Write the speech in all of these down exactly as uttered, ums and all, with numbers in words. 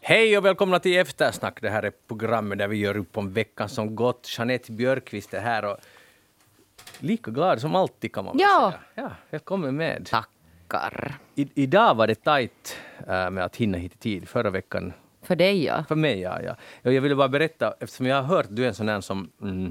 Hej och välkomna till Eftersnack. Det här är programmet där vi gör upp om veckan som gått. Jeanette Björkqvist är här och lika glad som alltid kan man ja. säga. Ja, välkommen med. Tackar. I, idag var det tajt äh, med att hinna hit i tid. Förra veckan. För dig, ja. För mig, ja. ja. Jag ville bara berätta, eftersom jag har hört att du är en sån här som mm,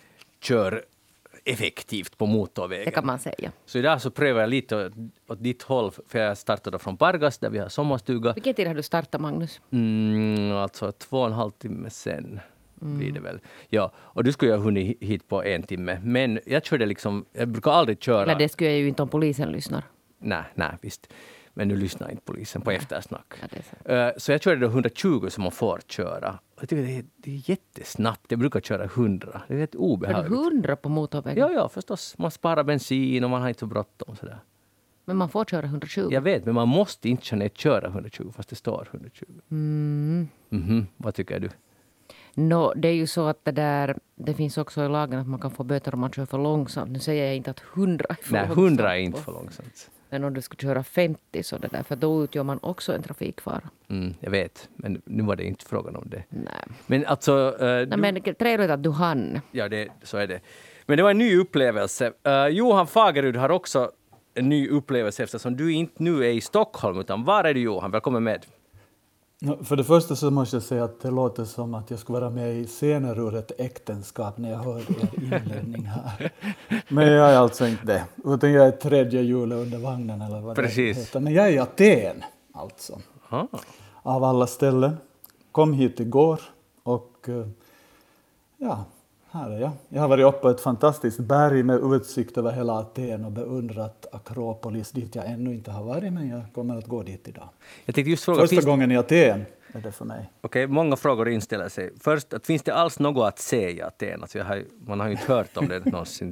kör effektivt på motorvägen. Det kan man säga. Så idag så prövar jag lite åt, åt ditt håll, för jag startade från Pargas där vi har sommarstuga. Vilken tid har du startat, Magnus? Mm, alltså två och en halv timme sen mm. blir det väl. Ja, och du skulle ju ha hunnit hit på en timme. Men jag körde liksom, jag brukar aldrig köra. Eller det skulle jag ju inte om polisen lyssnar. Nej, nej, visst. Men nu lyssnar inte polisen på nej. Eftersnack. Ja, det är så. så jag körde då hundratjugo som man får köra. Jag tycker det är, det är jättesnabbt. Jag brukar köra hundra. Det är ett obehagligt. hundra på motorvägen? Ja, ja, förstås. Man sparar bensin och man har inte så bråttom. Sådär. Men man får köra hundratjugo? Jag vet, men man måste inte känna köra hundratjugo fast det står hundratjugo. Mm. Mm-hmm. Vad tycker du? No, det är ju så att det där, det finns också i lagen att man kan få böter om man kör för långsamt. Nu säger jag inte att hundra är för Nej, långsamt. Nej, hundra är inte för långsamt. Men om du skulle köra femtio så det där, för då utgör man också en trafikfara. Mm, jag vet, men nu var det inte frågan om det. Nej. Men alltså... Uh, Nej, du... men trevligt att du hann. Ja, det, så är det. Men det var en ny upplevelse. Uh, Johan Fagerud har också en ny upplevelse eftersom du inte nu är i Stockholm, utan var är du, Johan? Välkommen med. För det första så måste jag säga att det låter som att jag skulle vara med i scener ur ett äktenskap när jag hör er inledning här. Men jag är alltså inte det. Utan jag är tredje hjulet under vagnen eller vad Precis. det heter. Men jag är i Aten alltså. Ah. Av alla ställen. Kom hit igår och ja, här är jag. Jag har varit uppe på ett fantastiskt berg med utsikt över hela Aten och beundrat Akropolis dit jag ännu inte har varit, men jag kommer att gå dit idag. Jag tänkte just fråga, Första finns... gången i Aten är det för mig. Okej, okay, många frågor inställer sig. Först, att finns det alls något att se i Aten? Alltså jag har, man har ju inte hört om det någonsin.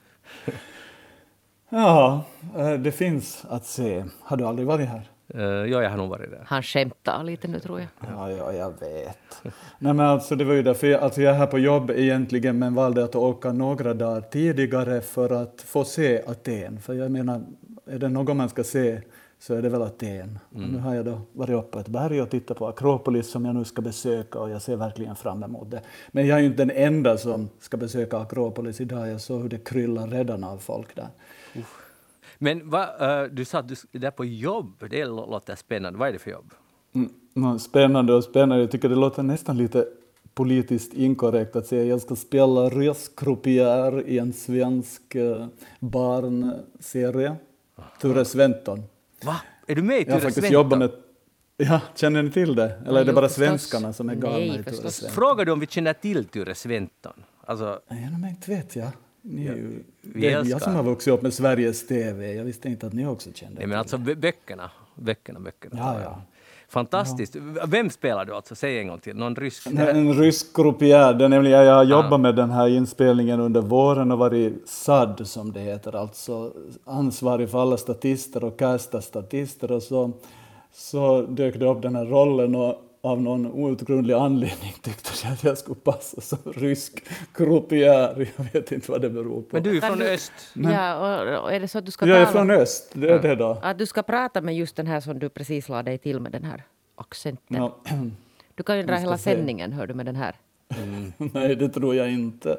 Ja, det finns att se. Har du aldrig varit här? Uh, ja, jag har nog varit där. Han skämtar lite nu, tror jag. Ja, ja, jag vet. Nej, men alltså, det var ju därför jag, alltså, jag är här på jobb egentligen, men valde att åka några dagar tidigare för att få se Aten. För jag menar, är det något man ska se så är det väl Aten. Mm. Och nu har jag då varit uppe på ett berg och tittat på Akropolis som jag nu ska besöka, och jag ser verkligen fram emot det. Men jag är ju inte den enda som ska besöka Akropolis idag. Jag såg hur det kryllar redan av folk där. Uff. Men va, uh, du sa att du är där på jobb. Det låter spännande. Vad är det för jobb? Mm, spännande och spännande. Jag tycker det låter nästan lite politiskt inkorrekt att säga att jag ska spela röstcroupier i en svensk uh, barnserie. Ture Sventon. Va? Är du med i Ture jag har faktiskt Sventon? Jobbat med... Ja, känner ni till det? Eller ja, är det bara förstås. svenskarna som är galna Nej, i Ture Sventon? Frågar du om vi känner till Ture Sventon? Alltså... Nej, men inte vet jag. Ni är ju, vi det är älskar. jag som har vuxit upp med Sveriges T V. Jag visste inte att ni också kände. Nej, men alltså b- böckerna. Böckerna, böckerna. Ja, ja. Fantastiskt. Ja. Vem spelar du alltså? Säg en gång till. Någon rysk? En, en rysk croupier. Det är nämligen, jag har jobbat ah. med den här inspelningen under våren och varit S A D som det heter. Alltså ansvarig för alla statister och casta statister. Och så, så dök det upp den här rollen och av någon outgrundlig anledning tyckte jag att jag skulle passa som rysk croupier. Jag vet inte vad det beror på. Men du är från du, öst. Men, ja, och är det så att du ska jag tala? är från öst, det är ja. det då. Att du ska prata med just den här som du precis lade dig till med den här accenten. Ja. Du kan ju dra hela se. sändningen, hör du, med den här. Mm. Nej, det tror jag inte.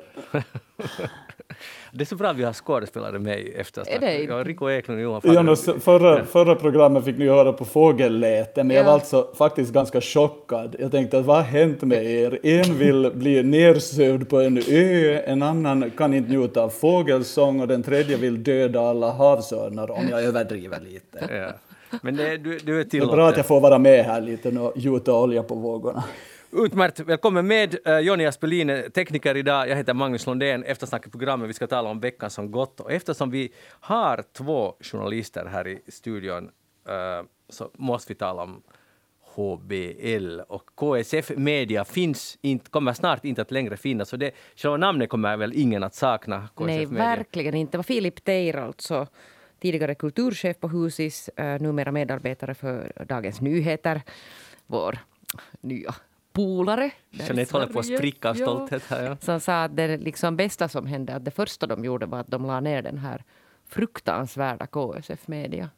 Det är så bra att vi har skådespelare med efter. Är det? Ja, Rico Eklund och Johan ja, no, förra, förra programmet fick ni höra på fågelläte, men ja. jag var alltså faktiskt ganska chockad. Jag tänkte att vad har hänt med er? En vill bli nersövd på en ö, en annan kan inte njuta av fågelsång och den tredje vill döda alla havsörnar, om jag överdriver lite. Ja. Men det, du, du är det är bra att jag får vara med här lite och gjuta olja på vågorna. Utmärkt, välkommen med. Uh, Jonny Aspelin är tekniker idag. Jag heter Magnus Lundén. Eftersnacket programmet. Vi ska tala om veckan som gått. Och eftersom vi har två journalister här i studion uh, så måste vi tala om H B L. Och K S F Media finns inte, kommer snart inte att längre finnas. Så det, själva namnet kommer väl ingen att sakna. K S F Nej, Media. verkligen inte. Det var Filip Teir, alltså tidigare kulturchef på Husis, uh, numera medarbetare för Dagens Nyheter. Vår nya polare. Jeanette håller på att spricka av stolthet här. Ja. Som sa att det liksom bästa som hände, att det första de gjorde var att de la ner den här fruktansvärda K S F Media.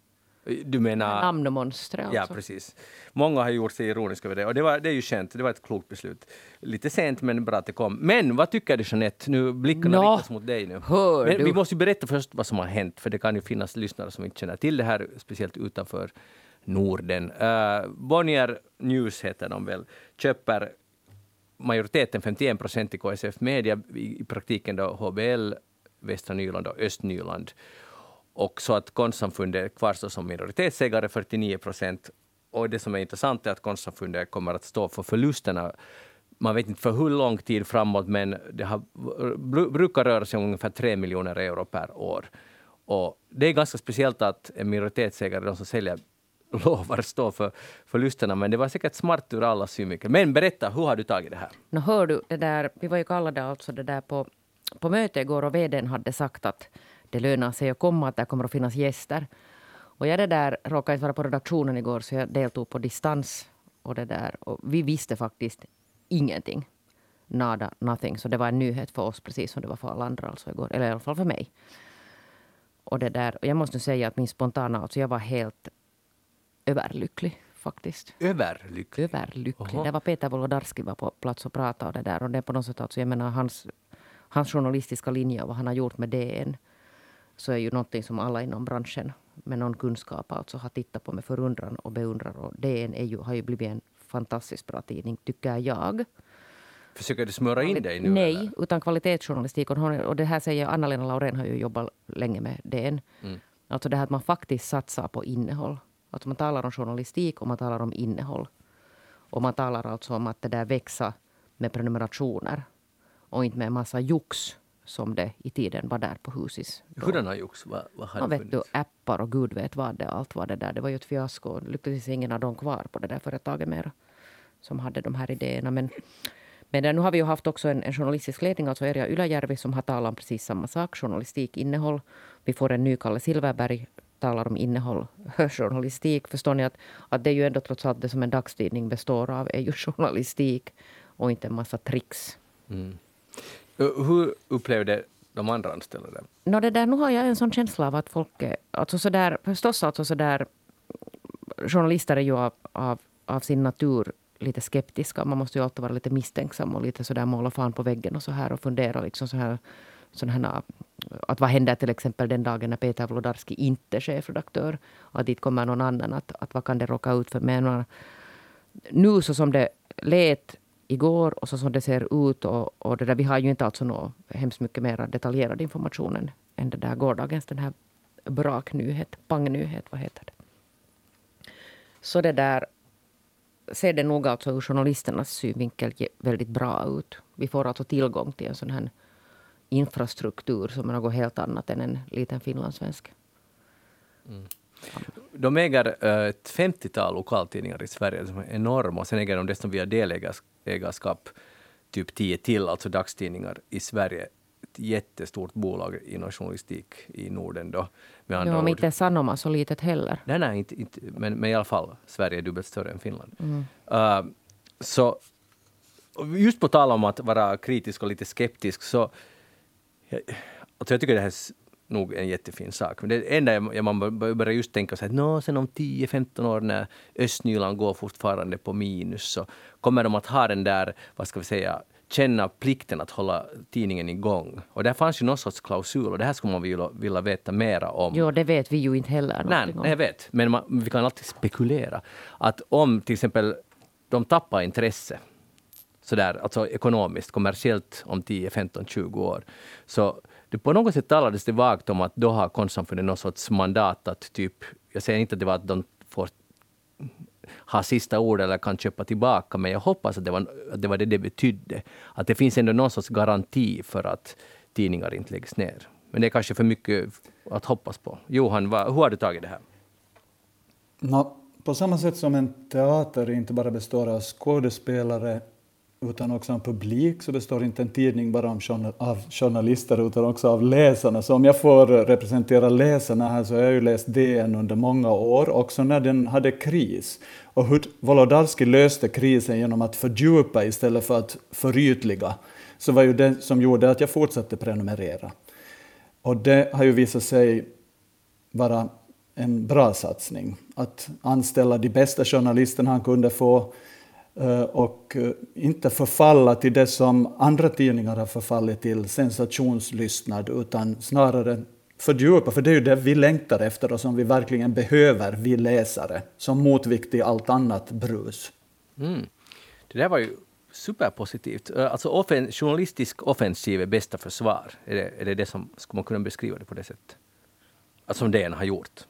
Du menar... Namnmonster alltså. Ja, precis. Många har gjort sig ironiska över det. Och det, var, det är ju känt. Det var ett klokt beslut. Lite sent, men bra att det kom. Men vad tycker du, Jeanette? Nu blickarna Nå, riktas mot dig nu. hör Men du. vi måste ju berätta först vad som har hänt. För det kan ju finnas lyssnare som inte känner till det här. Speciellt utanför Norden. Uh, Bonnier News heter de väl. Köper majoriteten femtioen procent i K S F Media. I, i praktiken då H B L, Västra Nyland och Östnyland. Och så att Konstsamfundet kvarstår som minoritetsägare fyrtionio procent. Och det som är intressant är att Konstsamfundet kommer att stå för förlusterna. Man vet inte för hur lång tid framåt, men det har, brukar röra sig om ungefär tre miljoner euro per år. Och det är ganska speciellt att en minoritetsägare, de som säljer, lovar stå för förlusterna. Men det var säkert smart ur alla synvinkel. Men berätta, hur har du tagit det här? Nå hör du, det där, vi var ju kallade alltså det där på, på möte igår och vdn hade sagt att det lönar sig att komma, att det kommer att finnas gäster. Och jag det där råkade inte vara på redaktionen igår, så jag deltog på distans. Och det där, och vi visste faktiskt ingenting. Nada, nothing. Så det var en nyhet för oss, precis som det var för alla andra alltså igår. Eller i alla fall för mig. Och det där, och jag måste säga att min spontana, alltså jag var helt överlycklig faktiskt. Överlycklig? Överlycklig. Oho. Det var Peter Wolodarski var på plats och pratade och det där. Och det är på något sätt, alltså jag menar hans, hans journalistiska linje och vad han har gjort med D N. Så är ju någonting som alla inom branschen med någon kunskap alltså har tittat på med förundran och beundran. Och D N är ju, har ju blivit en fantastiskt bra tidning, tycker jag. Försöker du smöra in dig nu? Nej, eller? utan kvalitetsjournalistik. Och, och det här säger Anna-Lena Laurén har ju jobbat länge med D N. Mm. Alltså det här att man faktiskt satsar på innehåll. Att man talar om journalistik och man talar om innehåll. Och man talar alltså om att det där växer med prenumerationer. Och inte med en massa jox som det i tiden var där på Husis. Hurdana jox? Vad, vad har Man det vet du, appar och gud vet vad det, allt var det där. Det var ju ett fiasko. Lyckligtvis ingen av dem kvar på det där företaget mer som hade de här idéerna. Men, men där, nu har vi ju haft också en, en journalistisk ledning, alltså Erja Ylajärvi, som har talat om precis samma sak. Journalistik, innehåll. Vi får en ny Kalle Silverberg, talar om innehåll, journalistik. Förstår ni att, att det är ju ändå trots allt det som en dagstidning består av är ju journalistik och inte en massa tricks. Mm. Hur upplevde de andra anställda det? No, det där, nu har jag en sån känsla av att folk är, alltså så där, förstås alltså så där, journalister är ju av, av, av sin natur lite skeptiska. Man måste ju alltid vara lite misstänksam och lite så där måla fan på väggen och så här och fundera liksom så här, sån här, att vad händer till exempel den dagen när Peter Wolodarski inte är chefredaktör, att dit kommer någon annan, att, att vad kan det råka ut för. Men nu så som det lät igår och så som det ser ut och, och det där, vi har ju inte alltså något hemskt mycket mer detaljerad information än, än det där gårdagens den här braknyhet, pangnyhet, vad heter det. Så det där ser det nog alltså ur journalisternas synvinkel väldigt bra ut. Vi får alltså tillgång till en sån här infrastruktur som är något helt annat än en liten finlandssvensk. Mm. De äger äh, ett femtiotal lokaltidningar i Sverige som är enorma. Sen äger de dessutom via delägarskap typ tio till, alltså dagstidningar i Sverige. Ett jättestort bolag inom journalistik i Norden då. Med andra Ja, men ord. inte Sanoma så litet heller. Nej, nej, inte, inte, men, men i alla fall Sverige är dubbelt större än Finland. Mm. Uh, så just på tal om att vara kritisk och lite skeptisk så jag, alltså jag tycker det här är nog en jättefin sak. Men det enda jag, man börjar just tänka så här, nå, sen om tio femton år när Östnyland går fortfarande på minus så kommer de att ha den där, vad ska vi säga, känna plikten att hålla tidningen igång. Och där fanns ju någon sorts klausul och det här skulle man vilja, vilja veta mera om. Jo, det vet vi ju inte heller. Nej, nej, jag vet. Men man, vi kan alltid spekulera. Att om till exempel de tappar intresse sådär, alltså ekonomiskt, kommersiellt om tio femton tjugo år. Så det på något sätt talades det vagt om att då har Konstsamfundet någon sorts mandat att typ, jag säger inte att det var att de får ha sista ord eller kan köpa tillbaka, men jag hoppas att det var, att det var det det betydde. Att det finns ändå någon sorts garanti för att tidningar inte läggs ner. Men det är kanske för mycket att hoppas på. Johan, vad, hur har du tagit det här? No, på samma sätt som en teater inte bara består av skådespelare utan också av publik, så består inte en tidning bara av journalister utan också av läsarna. Så om jag får representera läsarna här så har jag ju läst D N under många år, också när den hade kris. Och hur Wolodarski löste krisen genom att fördjupa istället för att förytliga, så var ju det som gjorde att jag fortsatte prenumerera. Och det har ju visat sig vara en bra satsning. Att anställa de bästa journalisterna han kunde få och inte förfalla till det som andra tidningar har förfallit till, sensationslystnad, utan snarare fördjupa, för det är ju det vi längtar efter och som vi verkligen behöver, vi läsare, som motvikt till allt annat brus. Mm. Det där var ju superpositivt. Alltså offen, journalistisk offensiv är bästa försvar. Är det, är det det som, skulle man kunna beskriva det på det sättet? Alltså som D N har gjort.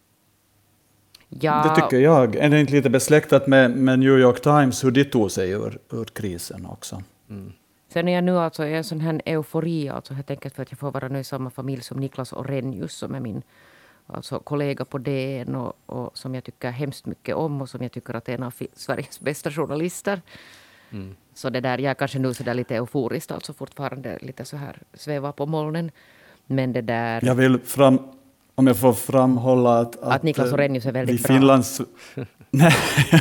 Ja. Det tycker jag. Är det inte lite besläktat med, med New York Times, hur de tog sig ur, ur krisen också? Mm. Sen är jag nu alltså i en sån här eufori, alltså helt enkelt för att jag får vara nu i samma familj som Niklas Orrenius, som är min alltså kollega på D N och, och som jag tycker hemskt mycket om och som jag tycker att är en av Sveriges bästa journalister. Mm. Så det där, jag är kanske nu så där lite euforiskt, alltså fortfarande lite så här sväva på molnen. Men det där... Jag vill fram... Om jag får framhålla att... Att, att Niklas Orrenius är väldigt bra. Finlands, nej,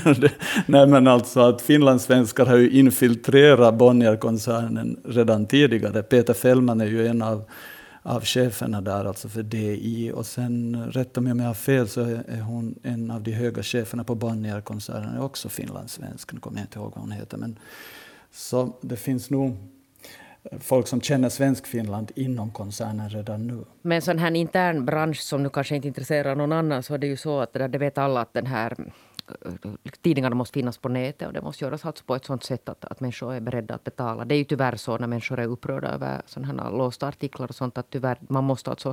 nej, men alltså att finlandssvenskar har ju infiltrerat Bonnierkoncernen redan tidigare. Peter Fällman är ju en av, av cheferna där, alltså för D I. Och sen, rätt om jag har fel, så är hon en av de höga cheferna på Bonnierkoncernen, också finlandssvensk. Nu kommer jag inte ihåg vad hon heter. Men, så det finns nog... folk som känner svensk Finland inom koncernen redan nu. Men sån här intern bransch som nu kanske inte intresserar någon annan, så är det ju så att det, det vet alla att den här tidningarna måste finnas på nätet och det måste göras alltså på ett sånt sätt att, att människor är beredda att betala. Det är ju tyvärr så när människor är upprörda över sådana här låsta artiklar och sånt, att tyvärr man måste alltså,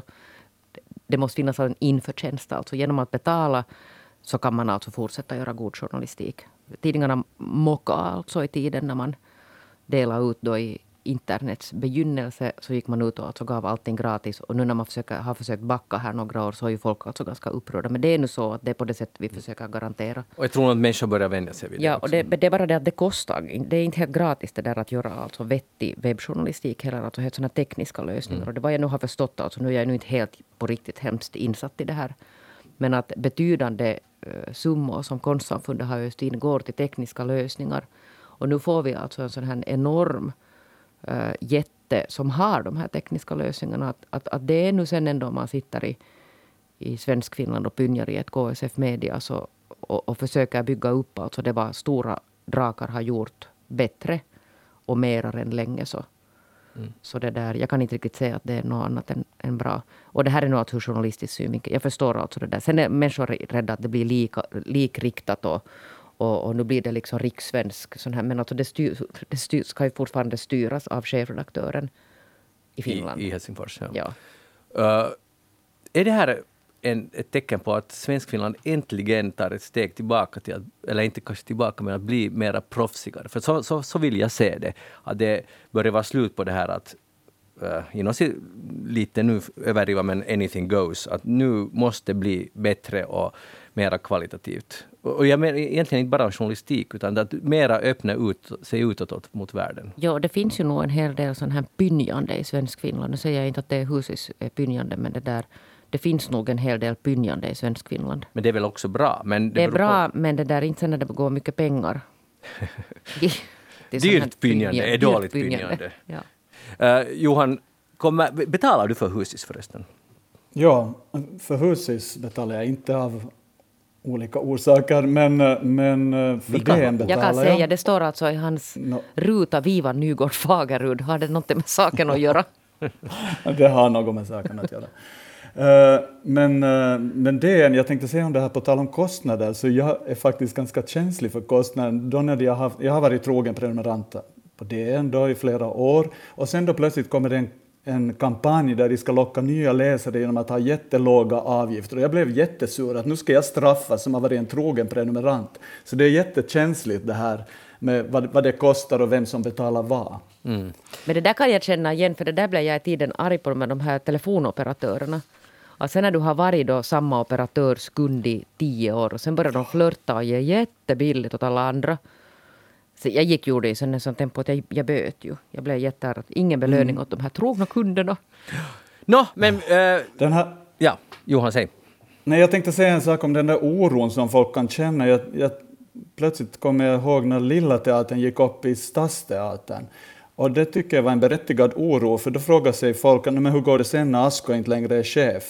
det måste finnas en införtjänst, alltså genom att betala så kan man alltså fortsätta göra god journalistik. Tidningarna mockade alltså i tiden när man delade ut då i internets begynnelse, så gick man ut och alltså gav allting gratis, och nu när man försöker, har försökt backa här några år, så är ju folk alltså ganska upprörda. Men det är nu så att det är på det sättet vi försöker garantera. Och jag tror att människor börjar vänja sig vid det. Ja, och det, det är bara det att det kostar. Det är inte helt gratis det där att göra alltså vettig webbjournalistik heller, alltså helt sådana tekniska lösningar. Mm. Och det var jag nu har förstått, alltså nu är jag nu inte helt på riktigt hemskt insatt i det här. Men att betydande uh, summor som Konstsamfundet har just in går till tekniska lösningar. Och nu får vi alltså en sån här enorm Uh, jätte som har de här tekniska lösningarna. Att, att, att det är nu sen ändå man sitter i, i Svensk Finland och pynjar i ett K S F Media så, och, och försöker bygga upp alltså det var stora drakar har gjort bättre och mer än länge. Så, mm. så det där, jag kan inte riktigt säga att det är något annat än, än bra. Och det här är nog att hur journalistisk synvinkel. Jag förstår alltså det där. Sen är människor rädda att det blir lika, likriktat och Och, och nu blir det liksom rikssvensk sån här, men alltså det, styr, det styr, ska ju fortfarande styras av chefredaktören i Finland. I, i Helsingfors, ja. ja. Uh, är det här en, ett tecken på att Svensk Finland äntligen tar ett steg tillbaka till att, eller inte kanske tillbaka, men att bli mera proffsigare? För så, så, så vill jag se det. Att det börjar vara slut på det här att uh, inom sig lite nu överdriva, men anything goes. Att nu måste bli bättre och mera kvalitativt. Och jag menar egentligen inte bara journalistik, utan att mera öppna ut, sig utåt mot världen. Ja, det finns ju nog en hel del sån här pynjande i Svensk Finland. Nu säger jag inte att det är husis pynjande, men det där, det finns nog en hel del pynjande i Svensk Finland. Men det är väl också bra? Men det, det är bra, på... men det där inte sen när det går mycket pengar. Dyrt pynjande är dåligt pynjande. Ja. Uh, Johan, kommer, betalar du för husis förresten? Ja, för husis betalar jag inte av olika orsaker, men, men för det betalar jag. Jag kan säga, det står alltså i hans no. ruta Viva Nygård Fagerud. Har det något med saken att göra? Det har något med saken att göra. Uh, men, uh, men det, jag tänkte säga om det här på tal om kostnader, så jag är faktiskt ganska känslig för kostnader. Då när jag, har, jag har varit trogen prenumerant på D N då i flera år, och sen då plötsligt kommer det en en kampanj där de ska locka nya läsare genom att ha jättelåga avgifter. Och jag blev jättesur att nu ska jag straffas som har varit en trogen prenumerant. Så det är jättekänsligt det här med vad, vad det kostar och vem som betalar vad. Mm. Men det där kan jag känna igen, för det där blev jag i tiden arg på med de här telefonoperatörerna. Och sen när du har varit då samma operatörs kund i tio år och sen börjar de flörta och ge jättebilligt åt alla andra. Så jag gick ju det i sån sån tempo att jag, jag böt ju. Jag blev jätteärad. Ingen belöning mm. åt de här trogna kunderna. Nå, men... Äh, den här... Ja, Johan, säg. Nej, jag tänkte säga en sak om den där oron som folk kan känna. Jag, jag, plötsligt kommer jag ihåg när Lilla Teatern gick upp i Stadsteatern. Och det tycker jag var en berättigad oro. För då frågar sig folk, men hur går det sen när Asko inte längre är chef?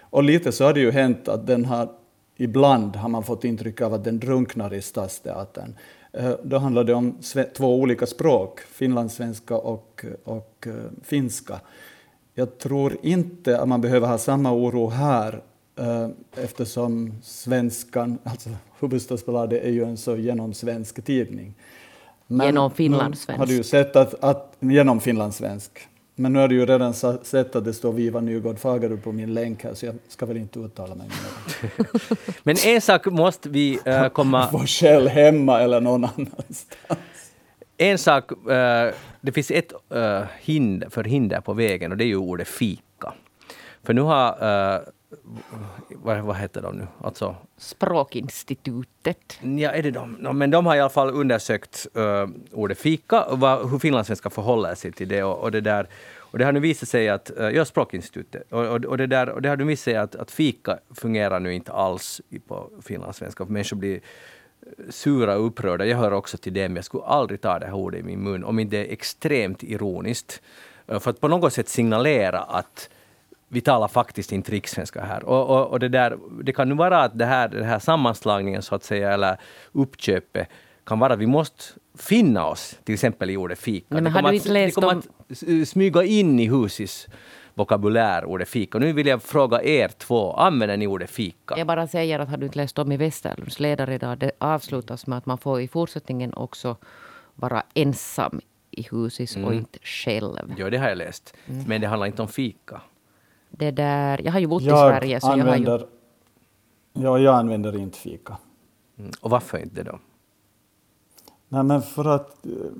Och lite så har det ju hänt att den har, ibland har man fått intryck av att den drunknar i Stadsteatern. Då handlar det om två olika språk, finlandssvenska och, och finska. Jag tror inte att man behöver ha samma oro här, eftersom svenskan, alltså Hufvudstadsbladet är ju en så genomsvensk tidning. Men genom finlandssvensk. Har du ju sett att, att genom finlandssvensk. Men nu har du ju redan sett att det står Viva Nygård Fagerud på min länk här, så jag ska väl inte uttala mig mer. Men en sak måste vi uh, komma... Få själv hemma eller någon annanstans. En sak, uh, det finns ett uh, hinder, för hinder på vägen, och det är ju ordet fika. För nu har... Uh, vad, vad heter de nu? Alltså, Språkinstitutet. Ja, är det de? No, men de har i alla fall undersökt uh, ordet fika och vad, hur finlandssvenska förhåller sig till det. Och, och, det där, och det har nu visat sig att, uh, ja, Språkinstitutet, och, och, och, det där, och det har nu visat sig att, att fika fungerar nu inte alls på finlandssvenska. Människor blir sura och upprörda. Jag hör också till det, men jag skulle aldrig ta det här ordet i min mun om inte det är extremt ironiskt. Uh, för att på något sätt signalera att vi talar faktiskt inte rikssvenska här. Och, och, och det, där, det kan nu vara att det här, det här sammanslagningen så att säga, eller uppköpet kan vara att vi måste finna oss till exempel i ordet fika. Nej, men det kommer, att, det kommer om... att smyga in i husis vokabulär ordet fika. Och nu vill jag fråga er två, använder ni ordet fika? Jag bara säger att har du inte läst om i Västerlunds ledare idag, det avslutas med att man får i fortsättningen också vara ensam i husis mm. och inte själv. Ja, det har jag läst. Mm. Men det handlar inte om fika. Det där, jag har ju bott jag i Sverige. Så använder, jag har ju... Ja, jag använder inte fika. Mm. Och varför inte då? Nej, men för att...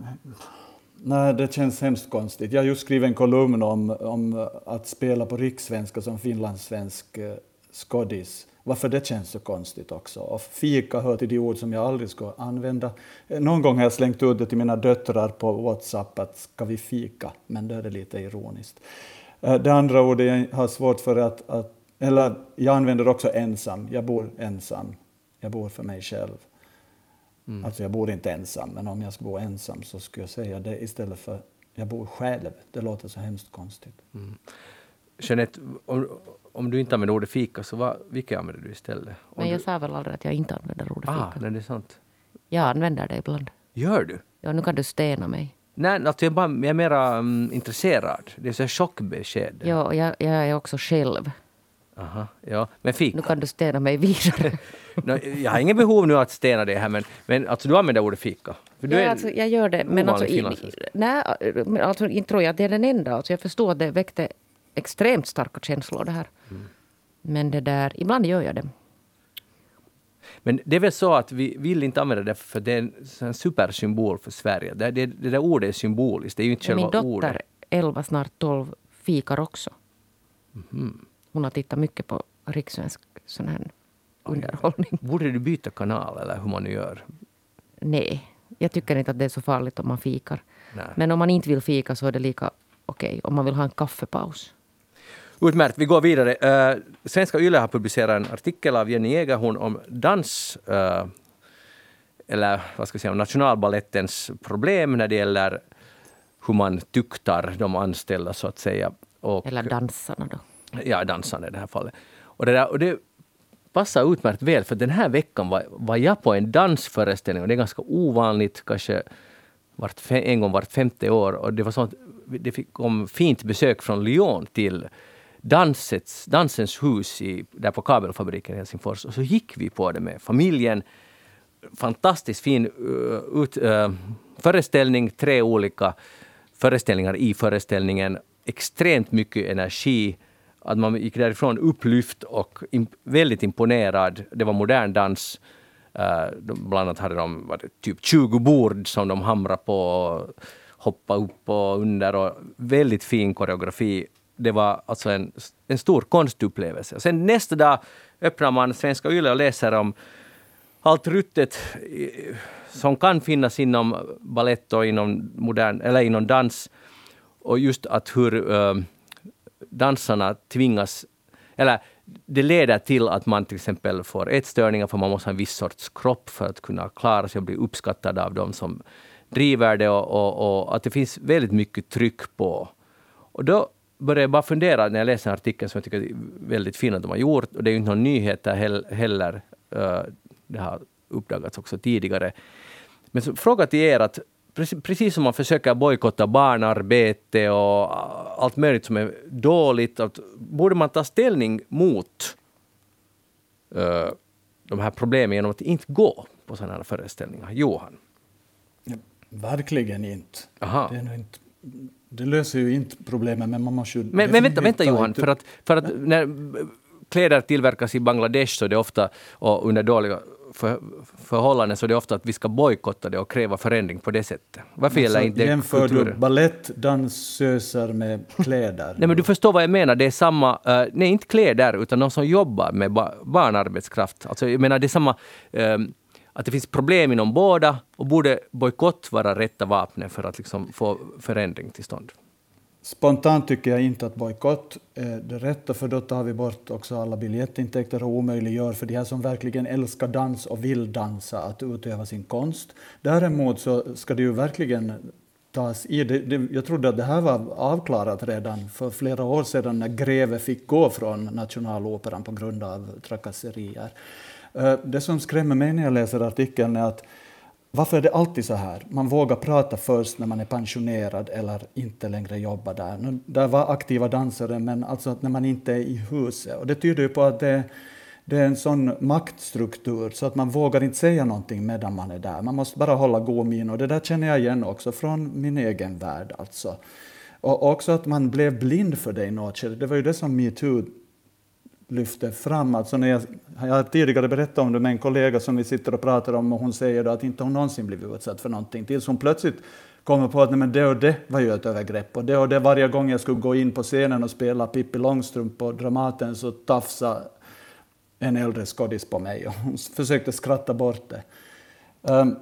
Nej, det känns hemskt konstigt. Jag har just skrivit en kolumn om, om att spela på rikssvenska som finlandssvensk eh, skådis. Varför det känns så konstigt också. Och fika hör till de ord som jag aldrig ska använda. Någon gång har jag slängt ut det till mina döttrar på WhatsApp att ska vi fika? Men det är det lite ironiskt. Det andra ordet jag har svårt för att, att... Eller jag använder också ensam. Jag bor ensam. Jag bor för mig själv. Mm. Alltså jag bor inte ensam. Men om jag ska bo ensam så skulle jag säga det istället för jag bor själv. Det låter så hemskt konstigt. Mm. Jeanette, om, om du inte använder ordet fika, så vad, vilka använder du istället? Om Men jag du... sa väl aldrig att jag inte använder ordet fika. Ah, nej, det är sant. Jag använder det ibland. Gör du? Ja, nu kan du stena mig. Nej, alltså jag, bara, jag är mera um, intresserad. Det är så chockbesked. Ja, jag, jag är också själv. Aha, ja. Men fika. Nu kan du stena mig vidare. no, jag har ingen behov nu att stena det här, men, men alltså, du använder ordet fika. För du ja, är alltså, jag gör det. Men alltså, i, nej, alltså, inte tror jag att det är den enda. Alltså, jag förstår att det väckte extremt starka känslor det här. Mm. Men det där, ibland gör jag det. Men det är väl så att vi vill inte använda det för det är en supersymbol för Sverige. Det, det, det där ordet är symboliskt, det är ju inte själva ordet. Min dotter, elva, snart tolv, fikar också. Mm. Hon har tittat mycket på rikssvensk sån här underhållning. Borde du byta kanal eller hur man nu gör? Nej, jag tycker inte att det är så farligt om man fikar. Nej. Men om man inte vill fika så är det lika okej. Okay, om man vill ha en kaffepaus. Utmärkt, vi går vidare. Uh, Svenska Yle har publicerat en artikel av Jenny Jägerhorn om dans, uh, eller vad ska jag säga, Nationalballettens problem när det gäller hur man tuktar de anställda så att säga. Och, eller dansarna då. Ja, dansarna i det här fallet. Och det, där, och det passar utmärkt väl, för den här veckan var, var jag på en dansföreställning och det är ganska ovanligt, kanske vart, en gång vart femte år, och det var så att det fick kom fint besök från Lyon till dansets, dansens hus i, där på kabelfabriken i Helsingfors, och så gick vi på det med familjen. Fantastiskt fin uh, ut, uh, föreställning, tre olika föreställningar i föreställningen, extremt mycket energi, att man gick därifrån upplyft och imp- väldigt imponerad. Det var modern dans. Uh, de, bland annat hade de var det, typ tjugo bord som de hamrade på och hoppa upp och under, och väldigt fin koreografi. Det var alltså en, en stor konstupplevelse. Sen nästa dag öppnar man Svenska Yle och läser om allt ruttet som kan finnas inom ballett och inom modern, eller inom dans, och just att hur uh, dansarna tvingas, eller det leder till att man till exempel får ätstörningar, för man måste ha en viss sorts kropp för att kunna klara sig och bli uppskattad av dem som driver det, och, och, och att det finns väldigt mycket tryck på. Och då började jag bara fundera när jag läste en artikel som jag tycker är väldigt fin att de har gjort. Och det är ju inte någon nyhet där heller. Det har uppdagats också tidigare. Men så, fråga till er att precis, precis som man försöker bojkotta barnarbete och allt möjligt som är dåligt, att, borde man ta ställning mot uh, de här problemen genom att inte gå på sådana här föreställningar? Johan? Ja, verkligen inte. Aha. Det är nog inte. Det löser ju inte problemet, men man måste ju... Men, men vänta, vänta Johan, för att, för att när kläder tillverkas i Bangladesh så är det ofta, och under dåliga för, förhållanden, så är det ofta att vi ska bojkotta det och kräva förändring på det sättet. Varför gäller inte det jämför kulturen? Du balettdansöser med kläder? Nej, men du förstår vad jag menar. Det är samma, uh, nej inte kläder, utan de som jobbar med ba- barnarbetskraft. Alltså, jag menar, det är samma... Um, att det finns problem inom båda, och borde bojkott vara rätta vapnen för att liksom få förändring till stånd? Spontant tycker jag inte att bojkott är det rätta, för då tar vi bort också alla biljettintäkter och omöjliggör för de här som verkligen älskar dans och vill dansa att utöva sin konst. Däremot så ska det ju verkligen tas i. Det, det, jag trodde att det här var avklarat redan för flera år sedan när Greve fick gå från Nationaloperan på grund av trakasserier. Det som skrämmer mig när jag läser artikeln är att varför är det alltid så här? Man vågar prata först när man är pensionerad eller inte längre jobbar där. Nu, där var aktiva dansare, men alltså att när man inte är i huset. Och det tyder ju på att det, det är en sån maktstruktur så att man vågar inte säga någonting medan man är där. Man måste bara hålla god min, och det där känner jag igen också från min egen värld. Alltså. Och också att man blev blind för det i något skede. Det var ju det som MeToo lyfte fram. Alltså när jag, jag har tidigare berättat om det med en kollega som vi sitter och pratar om, och hon säger då att inte hon någonsin blivit utsatt för någonting, tills hon plötsligt kommer på att nej, men det och det var ju ett övergrepp, och det och det varje gång jag skulle gå in på scenen och spela Pippi Långstrump på Dramaten så tafsa en äldre skådis på mig, och hon försökte skratta bort det. Um,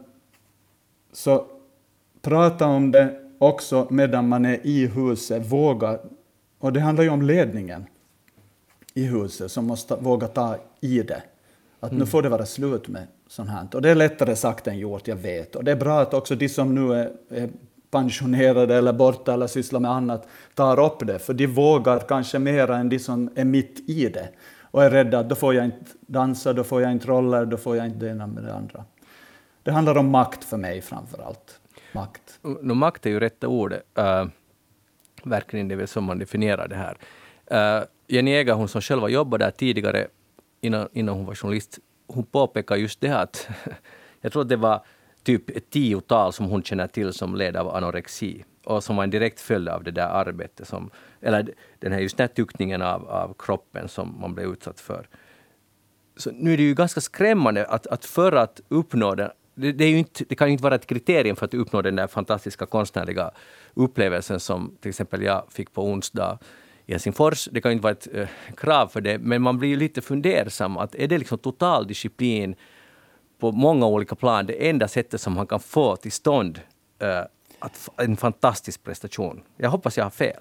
så prata om det också medan man är i huset, våga, och det handlar ju om ledningen i huset som måste våga ta i det. Att mm. nu får det vara slut med sånt här. Och det är lättare sagt än gjort, jag vet. Och det är bra att också de som nu är, är pensionerade eller borta eller sysslar med annat tar upp det. För de vågar kanske mer än de som är mitt i det. Och är rädda att då får jag inte dansa, då får jag inte roller, då får jag inte det ena med det andra. Det handlar om makt för mig framför allt. Makt. No, makt är ju rätta ordet. Uh, verkligen det är väl som man definierar det här. Uh, Jenny Eger, hon som själv jobbade där tidigare innan, innan hon var journalist, hon påpekar just det att jag tror att det var typ ett tiotal som hon känner till som led av anorexi, och som var en direkt följd av det där arbetet som, eller den här just den här tyckningen av, av kroppen som man blev utsatt för. Så nu är det ju ganska skrämmande att, att för att uppnå det, det, det, är ju inte, det kan ju inte vara ett kriterium för att uppnå den där fantastiska konstnärliga upplevelsen som till exempel jag fick på onsdag i Helsingfors. Det kan inte vara ett äh, krav för det, men man blir ju lite fundersam att är det liksom total disciplin på många olika plan det enda sättet som man kan få till stånd äh, att, en fantastisk prestation. Jag hoppas jag har fel.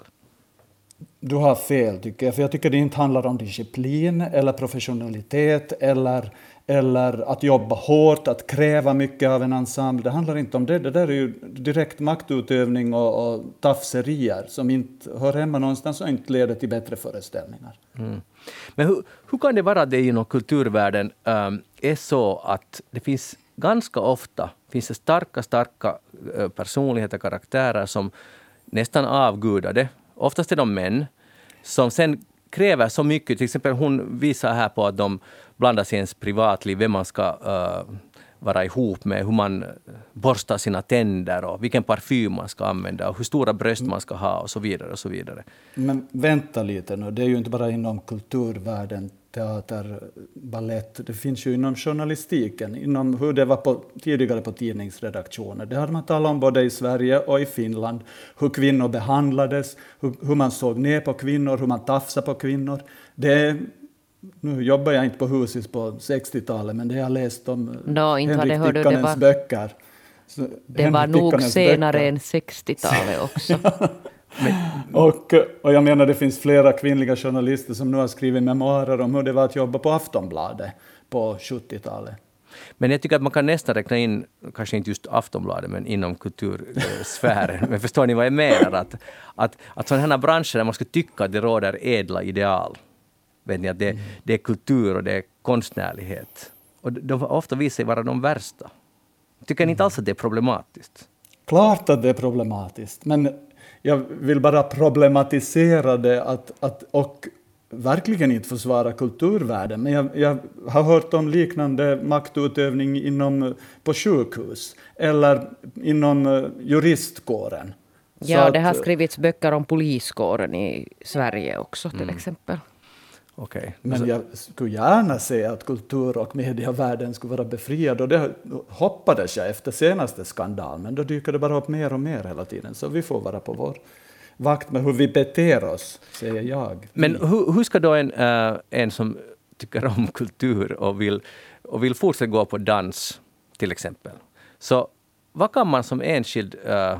Du har fel tycker jag, för jag tycker det inte handlar om disciplin eller professionalitet eller, eller att jobba hårt, att kräva mycket av en ensemble. Det handlar inte om det. Det där är ju direkt maktutövning och, och tafserier som inte hör hemma någonstans och inte leder till bättre föreställningar. Mm. Men hur, hur kan det vara att det inom kulturvärlden um, är så att det finns ganska ofta finns det starka, starka uh, personligheter, karaktärer som nästan avgudade. Oftast är de män som sen kräver så mycket. Till exempel hon visar här på att de blandar sig i ens privatliv, vem man ska uh, vara ihop med, hur man borstar sina tänder och vilken parfym man ska använda och hur stora bröst man ska ha och så vidare och så vidare. Men vänta lite nu, det är ju inte bara inom kulturvärlden, teater, ballett. Det finns ju inom journalistiken, inom hur det var på, tidigare på tidningsredaktioner. Det hade man talat om både i Sverige och i Finland. Hur kvinnor behandlades, hur, hur man såg ner på kvinnor, hur man tafsade på kvinnor. Det, nu jobbar jag inte på Husis på sextiotalet, men det har jag läst om no, Henrik Tikkanens böcker. Så det Henrik var nog Tikkanens senare böcker. Än sextiotalet också. Men, och, och jag menar det finns flera kvinnliga journalister som nu har skrivit memoarer om hur det var att jobba på Aftonbladet på sjuttiotalet. Men jag tycker att man kan nästan räkna in, kanske inte just Aftonbladet, men inom kultursfären. Men förstår ni vad jag menar? Att, att, att sådana här branscher där man ska tycka att det råder ädla ideal. Vet ni, att det, mm. det är kultur och det är konstnärlighet. Och de ofta visar sig vara de värsta. Tycker ni inte alls att det är problematiskt? Klart att det är problematiskt. Men jag vill bara problematisera det att, att, och verkligen inte försvara kulturvärlden. Men jag, jag har hört om liknande maktutövning inom, på sjukhus eller inom juristkåren. Ja, Så det att, har skrivits böcker om poliskåren i Sverige också till mm. exempel. Okay. Men jag skulle gärna se att kultur- och medievärlden skulle vara befriad, och det hoppades jag efter senaste skandal, men då dyker det bara upp mer och mer hela tiden, så vi får vara på vår vakt med hur vi beter oss, säger jag. Men hur, hur ska då en, uh, en som tycker om kultur och vill, och vill fortsätta gå på dans till exempel, så vad kan man som enskild uh,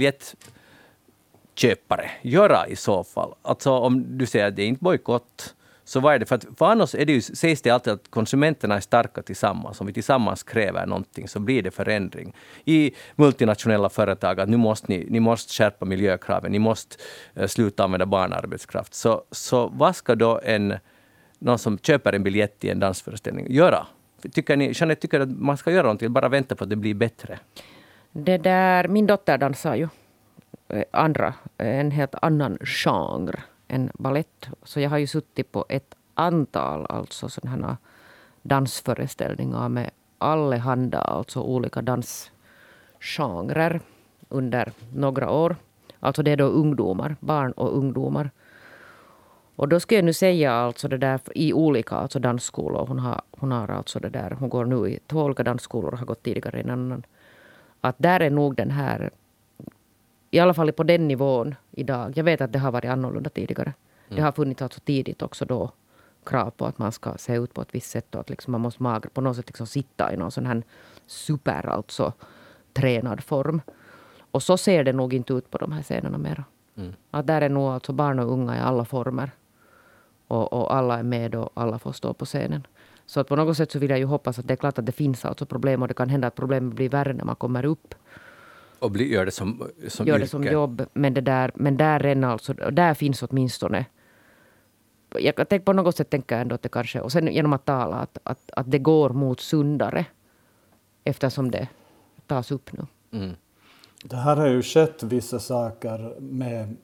biljettköpare göra i så fall? Alltså om du säger att det är inte bojkott, så vad är det? För, att, för annars är det ju, sägs det alltid att konsumenterna är starka tillsammans. Om vi tillsammans kräver någonting så blir det förändring. I multinationella företag att nu måste ni, ni måste skärpa miljökraven, ni måste uh, sluta använda barnarbetskraft. Så, så vad ska då en, någon som köper en biljett i en dansföreställning göra? Tycker ni, Jeanette, tycker att man ska göra någonting, bara vänta på att det blir bättre? Det där, min dotter dansar ju andra, en helt annan genre än ballett. Så jag har ju suttit på ett antal alltså sådana dansföreställningar med allehanda, alltså olika dansgenrer under några år. Alltså det är då ungdomar, barn och ungdomar. Och då ska jag nu säga alltså det där i olika alltså dansskolor. Hon har, hon har alltså det där, hon går nu i två olika dansskolor och har gått tidigare i en annan. Att där är nog den här, i alla fall på den nivån idag. Jag vet att det har varit annorlunda tidigare. Mm. Det har funnits alltså tidigt också då krav på att man ska se ut på ett visst sätt och att liksom man måste magra, på något sätt liksom sitta i någon sån här super alltså tränad form. Och så ser det nog inte ut på de här scenerna mer. Mm. Att där är nog alltså barn och unga i alla former. Och, och alla är med och alla får stå på scenen. Så att på något sätt så vill jag ju hoppas att det är klart att det finns alltså problem och det kan hända att problemet blir värre när man kommer upp. Och bli, gör det som, som gör yrke. det som jobb. Men, det där, men där, är alltså, där finns åtminstone... Jag tänker på något sätt tänka ändå att det kanske... Och sen genom att tala att, att, att det går mot sundare eftersom det tas upp nu. Mm. Det här har ju skett vissa saker med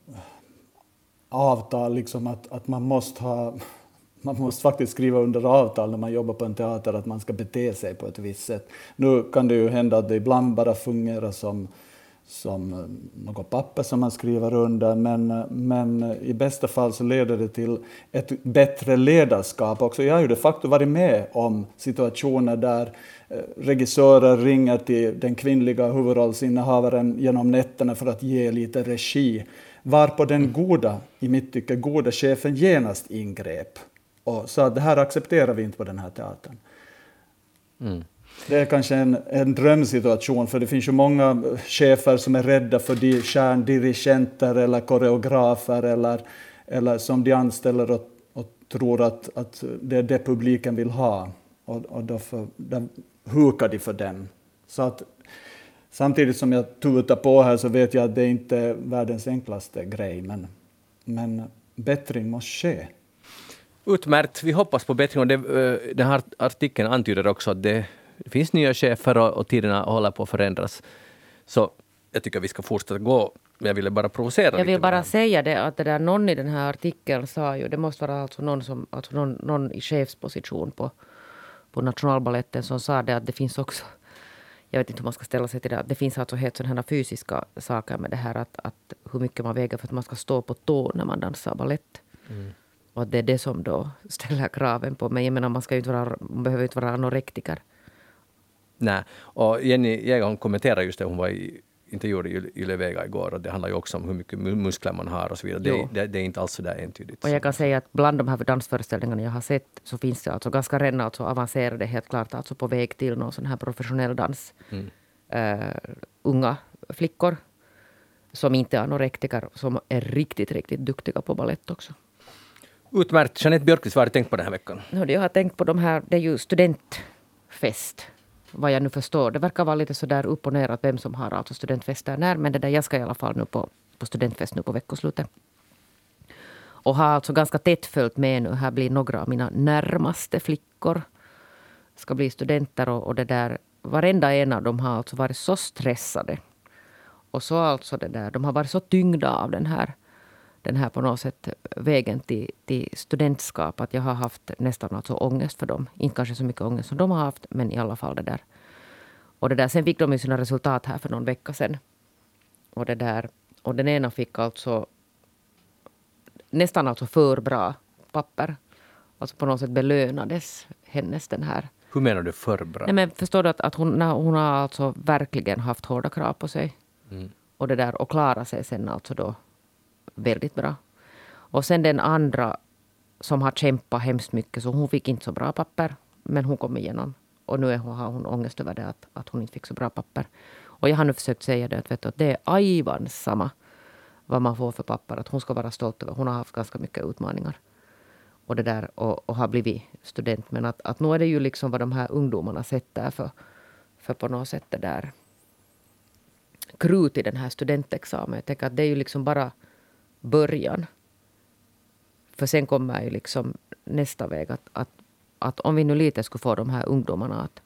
avtal, liksom att, att man måste ha... Man måste faktiskt skriva under avtal när man jobbar på en teater att man ska bete sig på ett visst sätt. Nu kan det ju hända att det ibland bara fungerar som, som något papper som man skriver under. Men, men i bästa fall så leder det till ett bättre ledarskap också. Jag har ju de facto varit med om situationer där regissörer ringer till den kvinnliga huvudrollsinnehavaren genom nätterna för att ge lite regi. Varpå den goda, i mitt tycke, goda chefen genast ingrep. Och så det här accepterar vi inte på den här teatern. Mm. Det är kanske en, en drömsituation, för det finns ju många chefer som är rädda för de stjärndirigenter eller koreografer eller, eller som de anställer och, och tror att, att det är det publiken vill ha. Och, och då, för, då hukar de för dem. Så att, samtidigt som jag tutar på här så vet jag att det inte är världens enklaste grej, men, men bättring måste ske. Utmärkt, vi hoppas på bättring. Och det, den här artikeln antyder också att det, det finns nya chefer och, och tiderna håller på att förändras. Så jag tycker vi ska fortsätta gå. Jag ville bara provocera Jag lite. vill bara säga det att det där någon i den här artikeln sa ju, det måste vara alltså någon, som, alltså någon, någon i chefsposition på, på Nationalballetten som sa det att det finns också, jag vet inte hur man ska ställa sig till det, att det finns alltså helt sådana här fysiska saker med det här att, att hur mycket man väger för att man ska stå på tå när man dansar ballett. Mm. Och det är det som då ställer kraven på mig. Jag menar, man, ska ju inte vara, man behöver ju inte vara anorektiker. Nej, och Jenny Jäger kommenterar just det. Hon var i intervjuad i Yle Vega igår. Och det handlar ju också om hur mycket muskler man har och så vidare. Det, det, det är inte alls så där entydigt. Och jag kan säga att bland de här dansföreställningarna jag har sett så finns det alltså ganska redan alltså avancerade, helt klart alltså på väg till någon sån här professionell dans. Mm. Uh, unga flickor som inte är anorektiker, som är riktigt, riktigt duktiga på ballett också. Utmärkt. Jeanette Björkqvist, vad har du tänkt på den här veckan? Jag har tänkt på de här, det är ju studentfest vad jag nu förstår. Det verkar vara lite så där upp och ner att vem som har alltså studentfester när. Men det där, jag ska i alla fall nu på, på studentfest nu på veckoslutet. Och har alltså ganska tätt följt med nu. Här blir några av mina närmaste flickor. Ska bli studenter och, och det där. Varenda en av dem har alltså varit så stressade. Och så alltså det där. De har varit så tyngda av den här. Den här på något sätt vägen till, till studentskap. Att jag har haft nästan alltså ångest för dem. Inte kanske så mycket ångest som de har haft. Men i alla fall det där. Och det där. Sen fick de ju sina resultat här för någon vecka sedan. Och det där. Och den ena fick alltså nästan alltså för bra papper. Alltså på något sätt belönades hennes den här. Hur menar du för bra? Nej, men förstår du att, att hon, hon har alltså verkligen haft hårda krav på sig. Mm. Och det där och klara sig sen alltså då väldigt bra. Och sen den andra som har kämpat hemskt mycket, så hon fick inte så bra papper. Men hon kom igenom. Och nu är hon, har hon ångest över det att, att hon inte fick så bra papper. Och jag har nu försökt säga det att, vet du, att det är aivan samma vad man får för papper. Att hon ska vara stolt över. Hon har haft ganska mycket utmaningar. Och det där och, och har blivit student. Men att, att nu är det ju liksom vad de här ungdomarna sätter för, för på något sätt det där krut i den här studentexamen. Jag tänker att det är ju liksom bara början. För sen kommer ju liksom nästa väg att, att, att om vi nu lite skulle få de här ungdomarna att,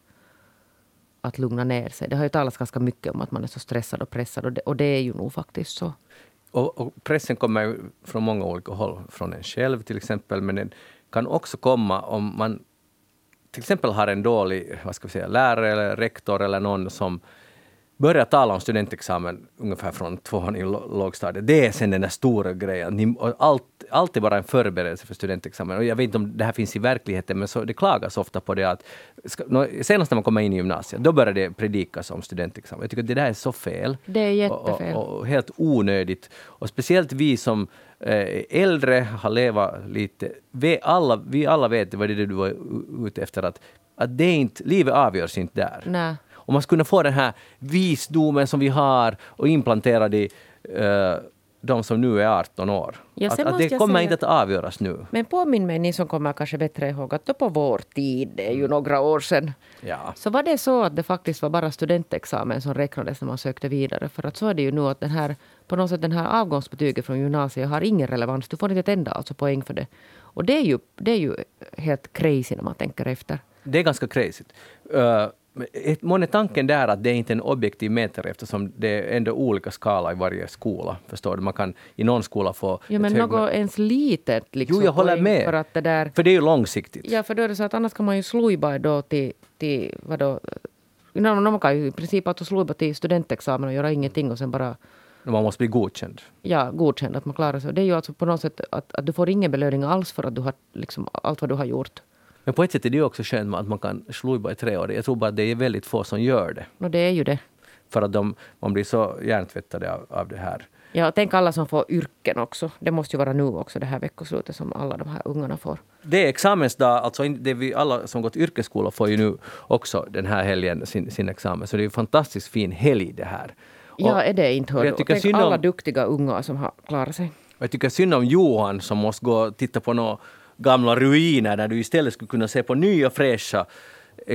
att lugna ner sig. Det har ju talats ganska mycket om att man är så stressad och pressad och det, och det är ju nog faktiskt så. Och, och pressen kommer ju från många olika håll. Från en själv till exempel, men den kan också komma om man till exempel har en dålig, vad ska vi säga, lärare eller rektor eller någon som börjar tala om studentexamen ungefär från tvåan i lågstadiet. Det är sen den där stora grejen. Allt, allt är bara en förberedelse för studentexamen. Och jag vet inte om det här finns i verkligheten, men så, det klagas ofta på det att ska, senast när man kommer in i gymnasiet, då börjar det predikas om studentexamen. Jag tycker att det där är så fel. Det är jättefel. Och, och, och helt onödigt. Och speciellt vi som eh, äldre har levat lite. Vi alla, vi alla vet vad det är du var ute efter. Att, att det inte, livet avgörs inte där. Nej. Och man skulle få den här visdomen som vi har och implanterad i uh, de som nu är arton år. Ja, att, att det kommer säga, inte att avgöras nu. Men påminn mig, ni som kommer kanske bättre ihåg, att då på vår tid, det är ju några år sedan, ja. så var det så att det faktiskt var bara studentexamen som räknades när man sökte vidare. För att så är det ju nu att den här, på något sätt den här avgångsbetyget från gymnasiet har ingen relevans. Du får inte ett enda alltså poäng för det. Och det är ju, det är ju helt crazy när man tänker efter. Det är ganska crazy. Uh, Månne tanken där att det är inte en objektiv mätare eftersom det är ändå olika skala i varje skola. Förstår du? Man kan i någon skola få... Jo, men något hög... ens litet liksom. Jo, jag håller med. För, att det där... för det är ju långsiktigt. Ja, för då är det så att annars kan man ju sluiba då till... till vadå? No, man kan ju i princip att sluiba till studentexamen och göra ingenting och sen bara... Man måste bli godkänd. Ja, godkänd att man klarar sig. Det är ju alltså på något sätt att, att du får ingen belöning alls för att du har liksom allt vad du har gjort. Men på ett sätt är det ju också skönt att man kan sluiba i tre år. Jag tror bara att det är väldigt få som gör det. Och det är ju det. För att de, man blir så hjärntvättade av, av det här. Ja, och tänk alla som får yrken också. Det måste ju vara nu också det här veckoslutet som alla de här ungarna får. Det är examensdag, alltså det vi alla som gått yrkesskola får ju nu också den här helgen sin, sin examen. Så det är en fantastiskt fin helg det här. Ja, är det inte hör du? Tänk om, alla duktiga unga som har klarat sig. Jag tycker synd om Johan som måste gå och titta på några gamla ruiner där du istället skulle kunna se på nya fräscha eh,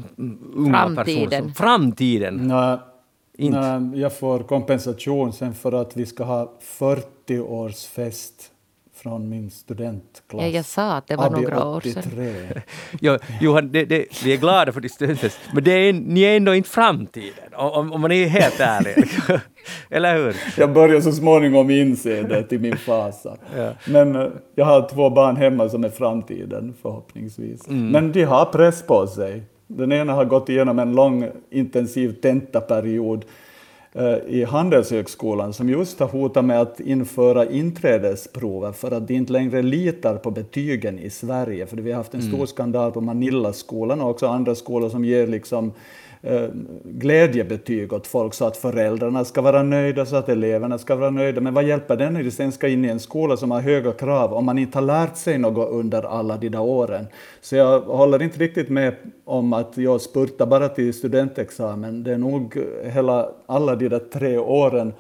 unga Framtiden. personer. Framtiden. Nej, inte. nej, jag får kompensation sen för att vi ska ha fyrtio-årsfest från min studentklass. Ja, jag sa att det var Abi några år sedan. åttiotre. Jo, Johan, det, det, vi är glada för ditt studentfest, men det är, ni är ändå inte framtiden, om, om man är helt ärlig. Eller hur? Jag börjar så småningom inse det till min fasa. Ja. Men uh, jag har två barn hemma som är framtiden förhoppningsvis. Mm. Men de har press på sig. Den ena har gått igenom en lång intensiv tentaperiod uh, i Handelshögskolan som just har hotat med att införa inträdesprover för att de inte längre litar på betygen i Sverige. För vi har haft en stor mm. skandal på Manillaskolan och också andra skolor som ger liksom Uh, glädjebetyg åt folk så att föräldrarna ska vara nöjda, så att eleverna ska vara nöjda. Men vad hjälper det när de sen ska in i en skola som har höga krav om man inte har lärt sig något under alla de där åren? Så jag håller inte riktigt med om att jag spurtar bara till studentexamen. Det är nog hela, alla de där tre åren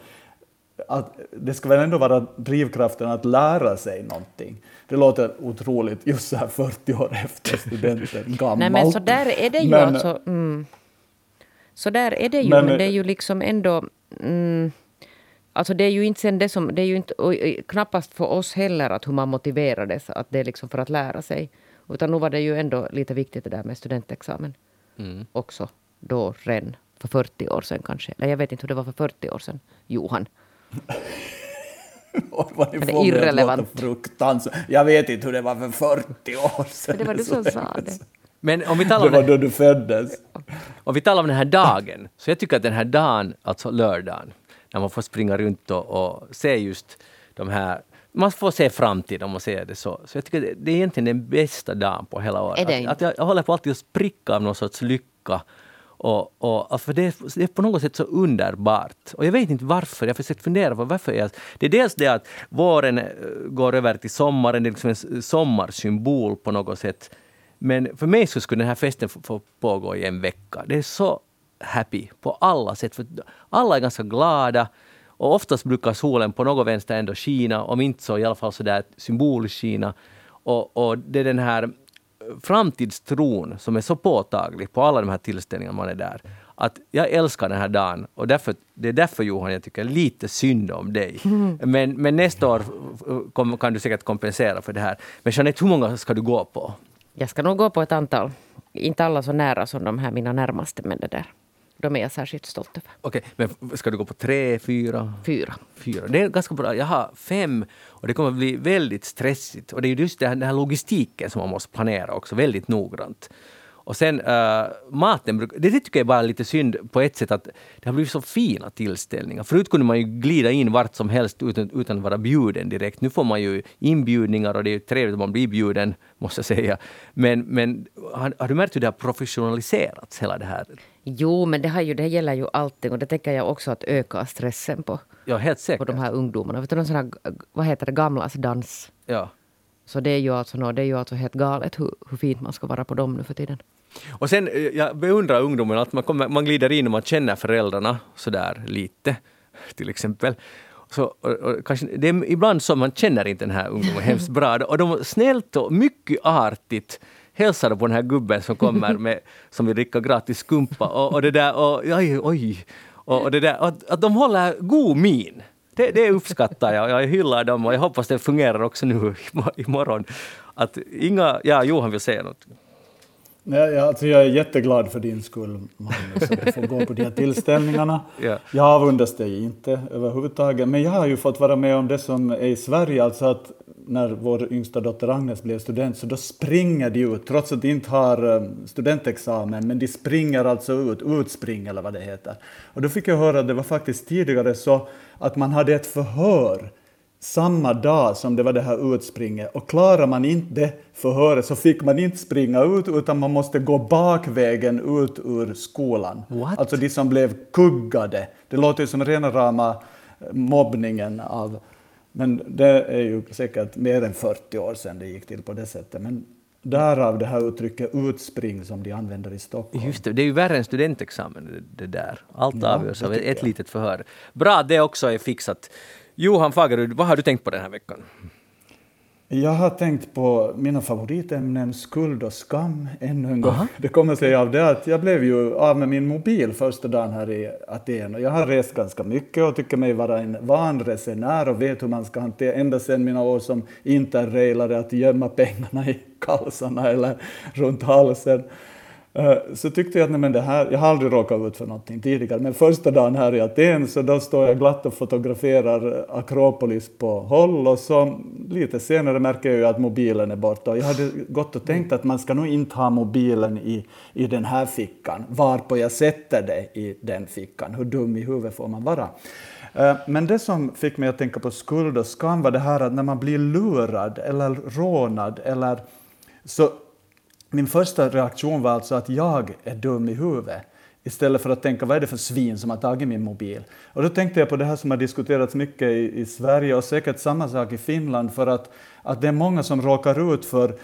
att det ska väl ändå vara drivkraften att lära sig någonting. Det låter otroligt just så här fyrtio år efter studenten, gammalt. Nej, men så där är det ju men, alltså... Mm. Så där är det ju, men, men det är ju liksom ändå... Mm, alltså det är ju inte sen det som... Det är ju inte, och, och, knappast för oss heller att hur man motiverades att det är liksom för att lära sig. Utan nu var det ju ändå lite viktigt det där med studentexamen. Mm. Också då redan för fyrtio år sedan kanske. Eller jag vet inte hur det var för fyrtio år sedan, Johan. Vad ni får irrelevant. Fruktansvärt. Jag vet inte hur det var för fyrtio år sedan. Men det var du som sa det. Men om vi talar om det var då du föddes. Om vi talar om den här dagen, så jag tycker att den här dagen, alltså lördagen, när man får springa runt och, och se just de här, man får se framtiden om man ser det så. Så jag tycker det, det är egentligen den bästa dagen på hela året. Är det att, att jag, jag håller på alltid att spricka av någon sorts lycka. Och, och, för det, det är på något sätt så underbart. Och jag vet inte varför. Jag har försökt fundera på varför. Jag, det är dels det att våren går över till sommaren. Det är liksom en sommarsymbol på något sätt. Men för mig så skulle den här festen få, få pågå i en vecka. Det är så happy på alla sätt. För alla är ganska glada. Och oftast brukar solen på något vänster ändå skina. Om inte så i alla fall så där symboliskt skina. Och, och det är den här framtidstron som är så påtaglig på alla de här tillställningarna man är där. Att jag älskar den här dagen. Och därför, det är därför, Johan, jag tycker lite synd om dig. Mm. Men, men nästa år kom, kan du säkert kompensera för det här. Men Jeanette, hur många ska du gå på? Jag ska nog gå på ett antal. Inte alla så nära som de här mina närmaste, men det där. De är jag särskilt stolt över. Okej, men ska du gå på tre, fyra? Fyra. Fyra. Det är ganska bra. Jag har fem och det kommer att bli väldigt stressigt. Och det är just det här, den här logistiken som man måste planera också väldigt noggrant. Och sen uh, maten, det tycker jag bara är lite synd på ett sätt att det har blivit så fina tillställningar. Förut kunde man ju glida in vart som helst utan, utan att vara bjuden direkt. Nu får man ju inbjudningar och det är ju trevligt att man blir bjuden, måste jag säga. Men, men har, har du märkt hur det har professionaliserats hela det här? Jo, men det, har ju, det gäller ju allting och det tänker jag också att öka stressen på, ja, helt säkert. på de här ungdomarna. Vet du, någon sån här, vad heter det, gamlas dans? Ja. Så det är ju alltså, no, det är ju alltså helt galet hur, hur fint man ska vara på dem nu för tiden. Och sen, jag beundrar ungdomen att man, kommer, man glider in och man känner föräldrarna sådär lite, till exempel. Så, och, och, kanske, det är ibland så man känner inte den här ungdomen hemskt bra. Och de snällt och mycket artigt hälsar på den här gubben som kommer med, som vill dricka gratis skumpa. Och, och det där, och, oj, oj, och, och det där, och, att de håller god min. Det, det uppskattar jag. Jag hyllar dem och jag hoppas det fungerar också nu imorgon. Att inga, ja, Johan vill säga något. Nej, alltså jag är jätteglad för din skull, Magnus, att du får gå på de här tillställningarna. Ja. Jag avundas dig inte överhuvudtaget, men jag har ju fått vara med om det som är i Sverige, alltså att när vår yngsta dotter Agnes blev student så då springer de ut, trots att de inte har studentexamen, men de springer alltså ut, utspring eller vad det heter. Och då fick jag höra att det var faktiskt tidigare så att man hade ett förhör samma dag som det var det här utspringet. Och klarar man inte det förhöret så fick man inte springa ut utan man måste gå bakvägen ut ur skolan. What? Alltså de som blev kuggade. Det låter ju som rena rama mobbningen av... Men det är ju säkert mer än fyrtio år sedan det gick till på det sättet. Men därav det här uttrycket utspring som de använder i Stockholm. Just det, det är ju värre än studentexamen det där. Allt Ja, avgörs av ett jag. litet förhör. Bra, det också är fixat. Johan Fagerud, vad har du tänkt på den här veckan? Jag har tänkt på mina favoritämnen skuld och skam ännu en gång. Aha. Det kommer sig av det att jag blev ju av med min mobil första dagen här i Aten. Och jag har rest ganska mycket och tycker mig vara en van resenär och vet hur man ska hantera ända sedan mina år som interrailare att gömma pengarna i kalsarna eller runt halsen. Så tyckte jag att nej, men det här, jag har aldrig råkat ut för någonting tidigare, men första dagen här i Aten så då står jag glatt och fotograferar Akropolis på håll och så lite senare märker jag ju att mobilen är borta och jag hade gått och tänkt att man ska nog inte ha mobilen i, i den här fickan, varpå jag sätter det i den fickan, hur dum i huvudet får man vara. Men det som fick mig att tänka på skuld och skam var det här att när man blir lurad eller rånad eller så. Min första reaktion var alltså att jag är dum i huvudet istället för att tänka vad är det för svin som har tagit min mobil. Och då tänkte jag på det här som har diskuterats mycket i, i Sverige och säkert samma sak i Finland för att, att det är många som råkar ut för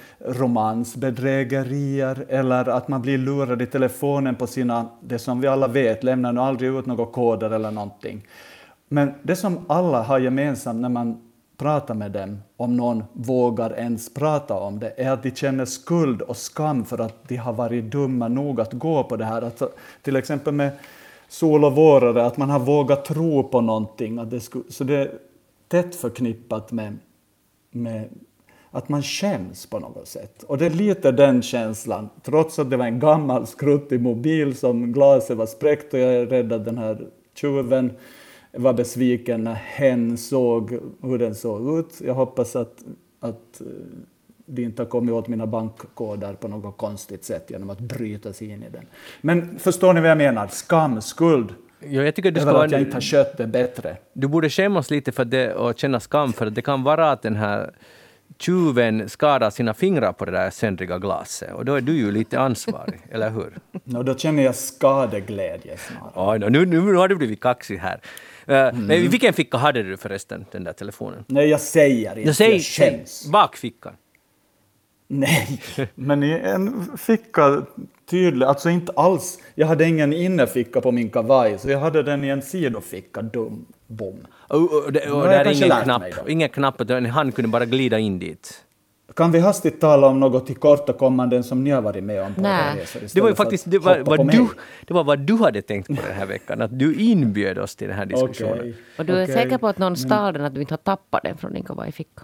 romansbedrägerier eller att man blir lurad i telefonen på sina, det som vi alla vet, lämnar nog aldrig ut några koder eller någonting. Men det som alla har gemensamt när man prata med dem, om någon vågar ens prata om det, är att de känner skuld och skam för att de har varit dumma nog att gå på det här. Alltså, till exempel med Sol och vårare, att man har vågat tro på någonting. Att det skulle, så det är tätt förknippat med, med att man skäms på något sätt. Och det är lite den känslan, trots att det var en gammal skruttig mobil som glaset var spräckt och jag är rädd att den här tjuven var besviken när hen såg hur den såg ut. Jag hoppas att, att de inte har kommit åt mina bankkoder på något konstigt sätt genom att bryta sig in i den. Men förstår ni vad jag menar? Skam, skuld. Ja, jag tycker du ska över vara, att jag inte har kött det bättre. Du borde skämmas lite för det och känna skam, för det kan vara att den här tjuven skadar sina fingrar på det där söndriga glaset. Och då är du ju lite ansvarig, eller hur? No, då känner jag skadeglädje snarare. Oh, no, nu, nu har du blivit kaxig här. Uh, mm. Men vilken ficka hade du förresten, den där telefonen? Nej, jag säger inte. Jag säger, jag skäms. Bakfickan. Nej, men i en ficka tydlig, alltså inte alls. Jag hade ingen innerficka på min kavaj, så jag hade den i en sidoficka, dum, bom. Och, och, det, och där är ingen knapp, ingen knapp, en hand kunde bara glida in dit. Kan vi hastigt tala om något tillkortakommanden som ni har varit med om på Nej. resor? Det var ju faktiskt det var, vad du, det var vad du hade tänkt på den här veckan, att du inbjöd oss till den här diskussionen. Okay. Och du är okay. säker på att någon stal den, att du inte har tappat den från din kavajficka?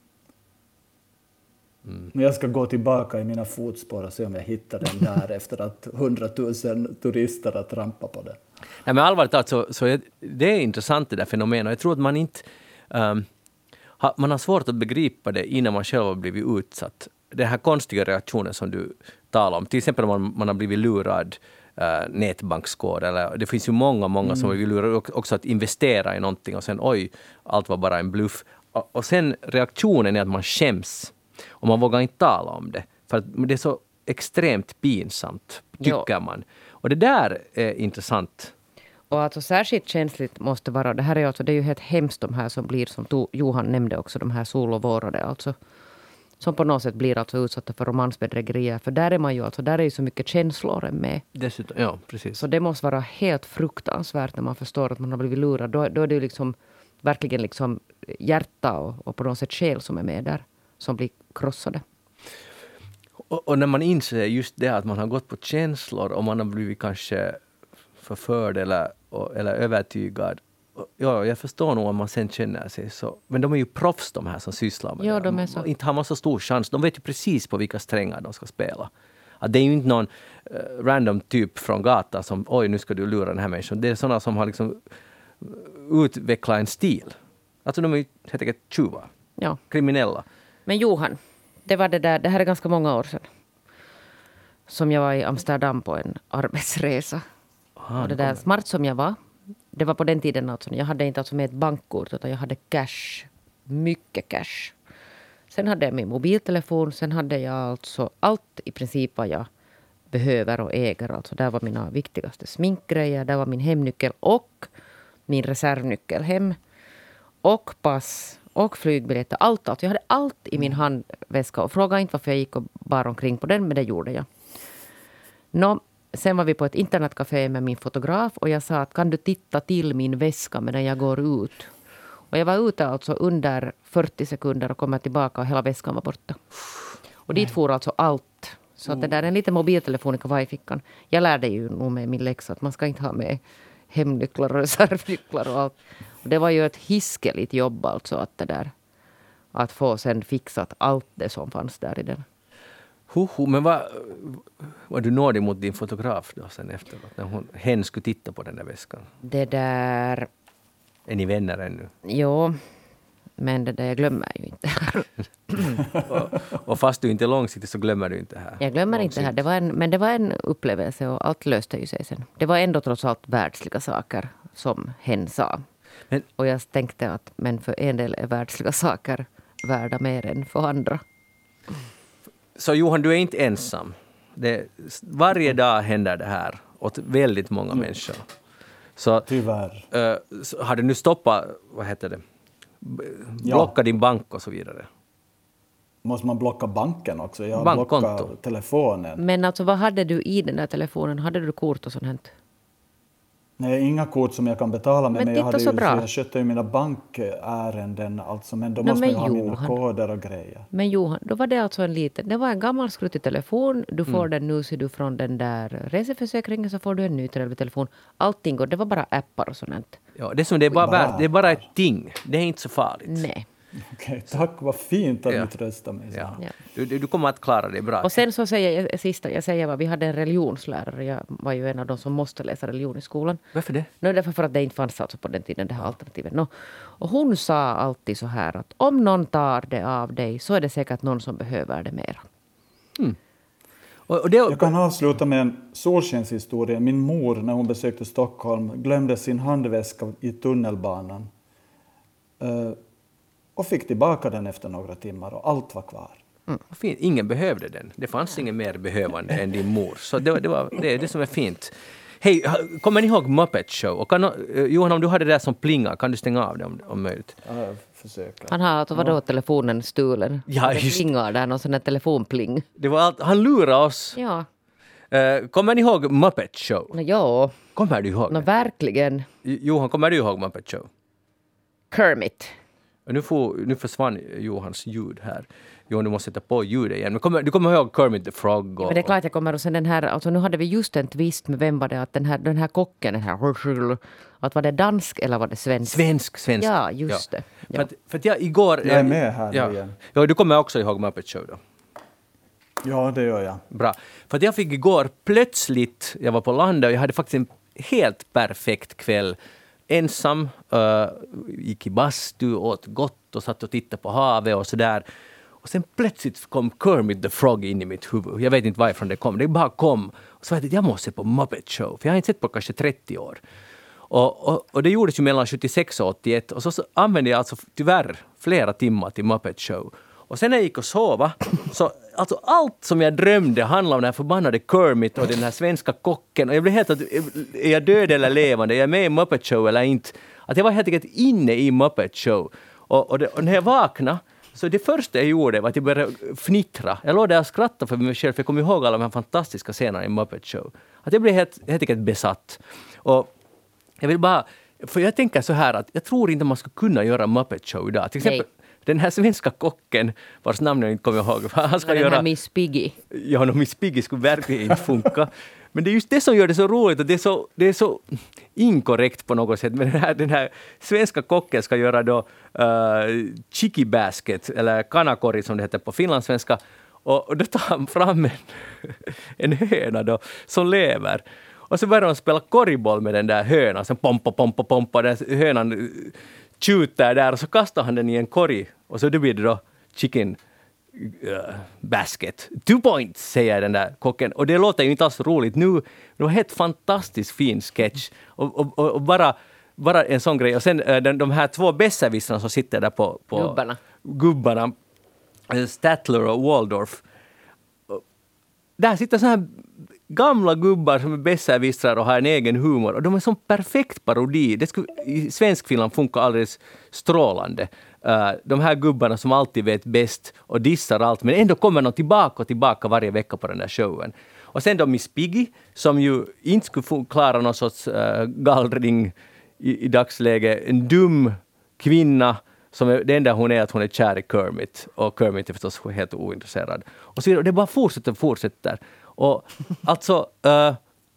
Mm. Jag ska gå tillbaka i mina fotspår och se om jag hittar den där efter att hundratusen turister har trampat på den. Nej, men allvarligt talat så, så är det är intressant det där fenomenet. Jag tror att man inte um, ha, man har svårt att begripa det innan man själv har blivit utsatt. Den här konstiga reaktionen som du talar om, till exempel om man, man har blivit lurad uh, nätbankskod, eller det finns ju många, många mm. som vill lura också att investera i någonting och sen oj, allt var bara en bluff. Och, och sen reaktionen är att man skäms. Och man vågar inte tala om det. För att det är så extremt pinsamt, tycker jo. man. Och det där är intressant. Och alltså särskilt känsligt måste vara, det här är, alltså, det är ju helt hemskt de här som blir, som to, Johan nämnde också, de här sol och vårade, alltså, som på något sätt blir alltså utsatta för romansbedrägerier. För där är man ju, alltså, där är ju så mycket känslor med. Dessutom, ja, precis. Så det måste vara helt fruktansvärt när man förstår att man har blivit lurad. Då, då är det ju liksom verkligen liksom hjärta och, och på något sätt själ som är med där, som blir krossade. Och, och när man inser just det att man har gått på känslor och man har blivit kanske förförd eller, eller övertygad. Ja, jag förstår nog om man sen känner sig så. Men de är ju proffs de här som sysslar med ja, det. De är så. Inte har man så stor chans. De vet ju precis på vilka strängar de ska spela. Att det är ju inte någon uh, random typ från gatan som oj, nu ska du lura den här människan. Det är sådana som har liksom utvecklat en stil. Alltså de är ju helt enkelt tjuvar. Ja. Kriminella. Men Johan, det var det där, det här är ganska många år sedan. Som jag var i Amsterdam på en arbetsresa. Aha, och det där smart som jag var, det var på den tiden alltså, jag hade inte alltså med ett bankkort utan jag hade cash, mycket cash. Sen hade jag min mobiltelefon, sen hade jag alltså allt i princip vad jag behöver och äger. Alltså där var mina viktigaste sminkgrejer, där var min hemnyckel och min reservnyckel hem. Och pass och flygbiljetter, allt, allt. Jag hade allt i min handväska och fråga inte varför jag gick och bar omkring på den, men det gjorde jag. Nå, sen var vi på ett internetcafé med min fotograf och jag sa att kan du titta till min väska medan jag går ut. Och jag var ute alltså under fyrtio sekunder och kommer tillbaka och hela väskan var borta. Och dit for alltså allt. Så att det där är en liten mobiltelefon i kavajfickan. Jag lärde ju nog med min läxa att man ska inte ha med hemnycklar och reservnycklar och allt. Och det var ju ett hiskeligt jobb alltså att det där. Att få sen fixat allt det som fanns där i den. Hoho, men vad var du nådig mot din fotograf då sen efteråt? När hon, hen skulle titta på den där väskan. Det där... Är ni vänner ännu? Jo, men det där jag glömmer ju inte här. och, och fast du inte är långsiktig så glömmer du inte här. Jag glömmer inte här. Det var en, men det var en upplevelse och allt löste ju sig sen. Det var ändå trots allt världsliga saker som hen sa. Men, och jag tänkte att men för en del är världsliga saker värda mer än för andra. Så Johan, du är inte ensam. Det, varje dag händer det här åt väldigt många mm. människor. Så, tyvärr. Uh, så har du nu stoppat, vad heter det? Blocka ja. din bank och så vidare. Måste man blocka banken också? Jag blockar telefonen. Men alltså vad hade du i den där telefonen? Hade du kort och sånt? Nej, inga kort som jag kan betala med, Men men, jag, hade titta så ju, bra. jag skötte ju mina bankärenden, alltså, men då Nej, måste men man ju ha mina Johan. koder och grejer. Men Johan, då var det alltså en liten, det var en gammal skruttig telefon. Du får Mm. den nu, ser du, från den där reseförsäkringen, så får du en ny trevlig telefon. Allting går, det var bara appar och sånt. Ja, det, som det, är bara Bara värt, det är bara ett ting. Det är inte så farligt. Nej. Okej, tack, vad fint att Ja. du tröstar mig. Så. Ja. Ja. Du, du du kommer att klara det bra. Och sen så säger jag sista, jag säger vad vi hade en religionslärare. Jag var ju en av de som måste läsa religion i skolan. Varför det? No, därför för att det inte fanns alltså på den tiden det här alternativet. No. Och hon sa alltid så här att om någon tar det av dig så är det säkert någon som behöver det mera. Och, och det, Jag kan avsluta med en solskenshistoria. Min mor, när hon besökte Stockholm, glömde sin handväska i tunnelbanan. Uh, och fick tillbaka den efter några timmar och allt var kvar. Vad fint. Ingen behövde den. Det fanns ingen mer behövande än din mor. Så det, det, var, det är det som är fint. Hej, kommer ni ihåg Muppet Show? Och kan, uh, Johan, om du har det där som plingar, kan du stänga av det om, om möjligt? Ja, jag försöker. Han har alltså vadå telefonen stulen? Ja, det just- plingar där, någon sån där telefonpling. Det var allt, han lurade oss. Ja, Uh, kommer ni ihåg Muppet Show? no, ja, Kommer du ihåg no, det? verkligen. Johan, kommer du ihåg Muppet Show? Kermit. Och nu, får, nu försvann Johans ljud här. Johan, du måste sätta på ljudet igen. Men kommer, du kommer ihåg Kermit the Frog? Och, Men det är klart jag kommer och sen den här, alltså nu hade vi just en twist med vem var det att den här, den här kocken, den här, att var det dansk eller var det svensk? Svensk, svensk. Ja, just det. För Ja. att, för att jag igår... Jag är med här ja. nu igen. Ja, du kommer också ihåg Muppet Show då? Ja, det gör jag. Bra. För att jag fick igår plötsligt, jag var på landet och jag hade faktiskt en helt perfekt kväll. Ensam, uh, gick i bastu, åt gott och satt och tittade på havet och sådär. Och sen plötsligt kom Kermit the Frog in i mitt huvud. Jag vet inte varifrån det kom. Det bara kom. Och så vet jag att jag måste se på Muppet Show. För jag har inte sett på kanske trettio år. Och, och, och det gjordes ju mellan sjuttiosex och åttioett. Och så, så använde jag alltså tyvärr flera timmar till Muppet Show. Och sen när jag gick och sova, så alltså allt som jag drömde handlade om den här förbannade Kermit och den här svenska kocken. Och jag blev helt att, är jag död eller levande? Är jag med i Muppet Show eller inte? Att jag var helt enkelt inne i Muppet Show. Och, och, det, och när jag vaknade, så det första jag gjorde var att jag började fnittra. Jag låg där och skrattade för mig själv, för jag kom ihåg alla de här fantastiska scenerna i Muppet Show. Att jag blev helt, helt enkelt besatt. Och jag vill bara, för jag tänker så här att jag tror inte man ska kunna göra Muppet Show idag. Till exempel, Nej. den här svenska kocken, vars namn jag inte kommer ihåg, han ska Den göra... här Miss Piggy. Ja, no, Miss Piggy skulle verkligen inte funka. Men det är just det som gör det så roligt och det är så, det är så inkorrekt på något sätt. Men den här, den här svenska kocken ska göra då uh, chicky basket, eller kanakori som det heter på finlandssvenska. Och, och då tar han fram en, en höna då, som lever. Och så börjar de spela korgboll med den där hönan. Sen pompa, pompa, pompa. Den hönan tjuter där och så kastar han den i en korg. Och så det blir det då chicken uh, basket. Two points, säger den där kocken. Och det låter ju inte alls roligt nu. Det var helt fantastiskt fin sketch. Och, och, och, och bara, bara en sån grej. Och sen uh, de, de här två besserwissrarna som sitter där på... på Gubbarna. Gubbarna. Uh, Statler och Waldorf. Och där sitter så här gamla gubbar som är besserwissrar och har en egen humor. Och de är som perfekt parodi. Det skulle i svensk film funka alldeles strålande. Uh, de här gubbarna som alltid vet bäst och dissar allt. Men ändå kommer de tillbaka och tillbaka varje vecka på den där showen. Och sen då Miss Piggy som ju inte skulle få klara någon sorts uh, gallring i, i dagsläget. En dum kvinna som är, det enda hon är att hon är kär i Kermit. Och Kermit är förstås helt ointresserad. Och så det bara fortsätter och fortsätter. Och alltså, uh,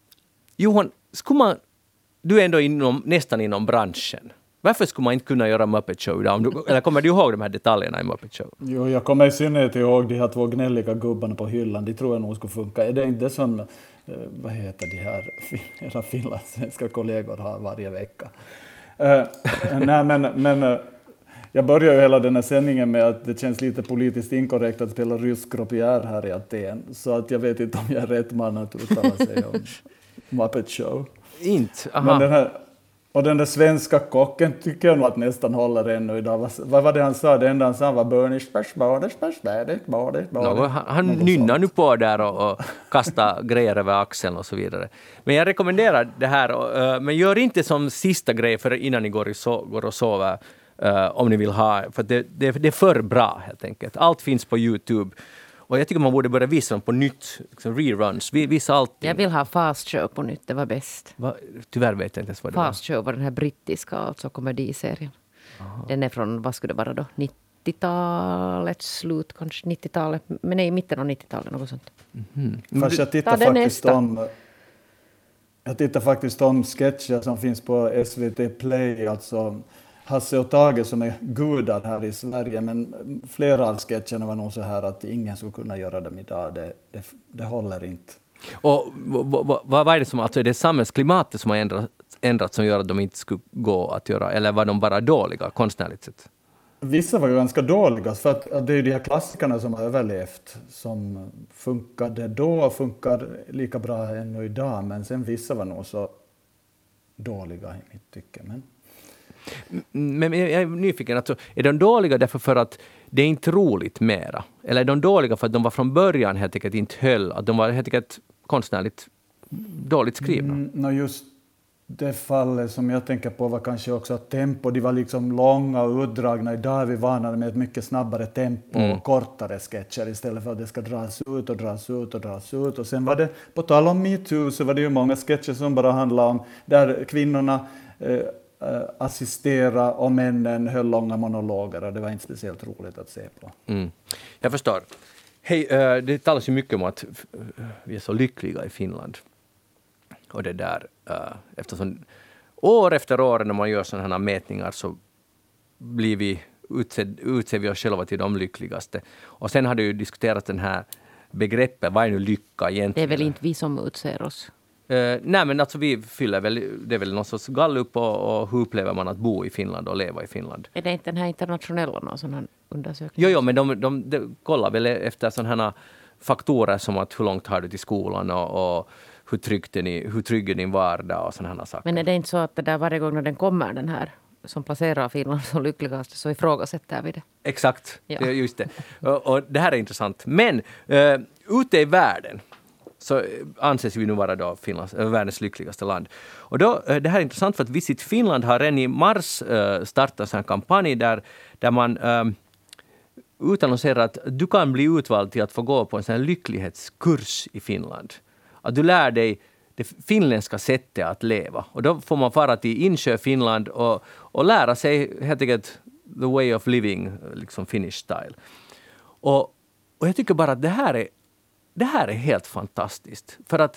Johan, skulle man, du är ändå inom, nästan inom branschen. Varför skulle man inte kunna göra Muppet Show idag? Om du, eller kommer du ihåg de här detaljerna i Muppet Show? Jo, jag kommer i synnerhet ihåg de här två gnälliga gubbarna på hyllan. De tror jag nog skulle funka. Är det inte som, eh, vad heter de här, era finlandssvenska kollegor har varje vecka? Uh, nej, men... men uh, jag börjar ju hela den här sändningen med att det känns lite politiskt inkorrekt att spela rysk groupier här i Aten. Så att jag vet inte om jag är rätt man att uttala sig om Muppet Show. Inte? Aha. Men den här, och den där svenska kocken tycker jag nog att nästan håller ännu idag. Vad, vad var det han sa? Det enda han sa var burnish, bash, burnish, bash, burnish, burnish, Något, han han nynnar nu på där och, och kastar grejer över axeln och så vidare. Men jag rekommenderar det här. Och, uh, men gör inte som sista grej för innan ni går, i so- går och sover. Uh, om ni vill ha, för det, det, det är för bra helt enkelt. Allt finns på YouTube. Och jag tycker man borde börja visa dem på nytt, liksom reruns, vi, visa allting. Jag vill ha Fast Show på nytt, det var bäst. Va? Tyvärr vet jag inte ens vad det Fast Show var den här brittiska alltså komediserien. Aha. Den är från, vad skulle det vara då, nittiotalets slut, kanske nittiotalet, men nej, mitten av nittiotalet, något sånt. Mm-hmm. Fast jag tittar faktiskt om jag tittar faktiskt om sketcher som finns på S V T Play, alltså Hasse och Tage som är gudar här i Sverige, men flera av sketcherna var nog så här att ingen skulle kunna göra dem idag, det, det, det håller inte. Och vad, vad är det som, alltså är det samhällsklimatet som har ändrat, ändrat som gör att de inte skulle gå att göra, eller var de bara dåliga konstnärligt sett? Vissa var ju ganska dåliga, för att, att det är ju de här klassikerna som har överlevt, som funkade då och funkar lika bra ännu idag, men sen vissa var nog så dåliga i mitt tycke. Men, men jag är nyfiken, alltså, är de dåliga därför för att det är inte roligt mera? Eller är de dåliga för att de var från början helt enkelt inte höll, att de var helt enkelt konstnärligt dåligt skrivna? Mm, no just det fallet som jag tänker på var kanske också att tempo, de var liksom långa och utdragna. Idag är vi vana med ett mycket snabbare tempo mm. och kortare sketcher istället för att det ska dras ut och dras ut och dras ut. Och sen var det, på tal om MeToo, så var det ju många sketcher som bara handlade om där kvinnorna eh, assistera och männen höll långa monologer, och det var inte speciellt roligt att se på. Mm. Jag förstår. Hej, det talas ju mycket om att vi är så lyckliga i Finland. Och det där, eftersom år efter år när man gör sådana här mätningar så blir vi utser, utser vi oss själva till de lyckligaste. Och sen har det ju diskuterat den här begreppet, vad är nu lycka egentligen? Det är väl inte vi som utser oss? Uh, nej, men alltså vi fyller väl, det är väl någon sorts gallup och, och hur upplever man att bo i Finland och leva i Finland. Är det inte den här internationella någon sån här undersökning? Jo, jo men de, de, de kollar väl efter sådana här faktorer som att hur långt har du till skolan och, och hur, tryggt är ni, hur trygg är din vardag och sådana här saker. Men är det inte så att det där varje gång när den kommer, den här som placerar Finland som lyckligast, så ifrågasätter vi det? Exakt, ja. Det är just det. Och, och det här är intressant. Men uh, ute i världen så anses vi nu vara då Finlands, världens lyckligaste land. Och då, det här är intressant för att Visit Finland har redan i mars uh, startat en kampanj där, där man um, utannonserar att du kan bli utvald till att få gå på en sån här lycklighetskurs i Finland. Att du lär dig det finländska sättet att leva. Och då får man fara till Insjö, Finland och, och lära sig helt enkelt the way of living, liksom Finnish style. Och, och jag tycker bara att det här är Det här är helt fantastiskt. För att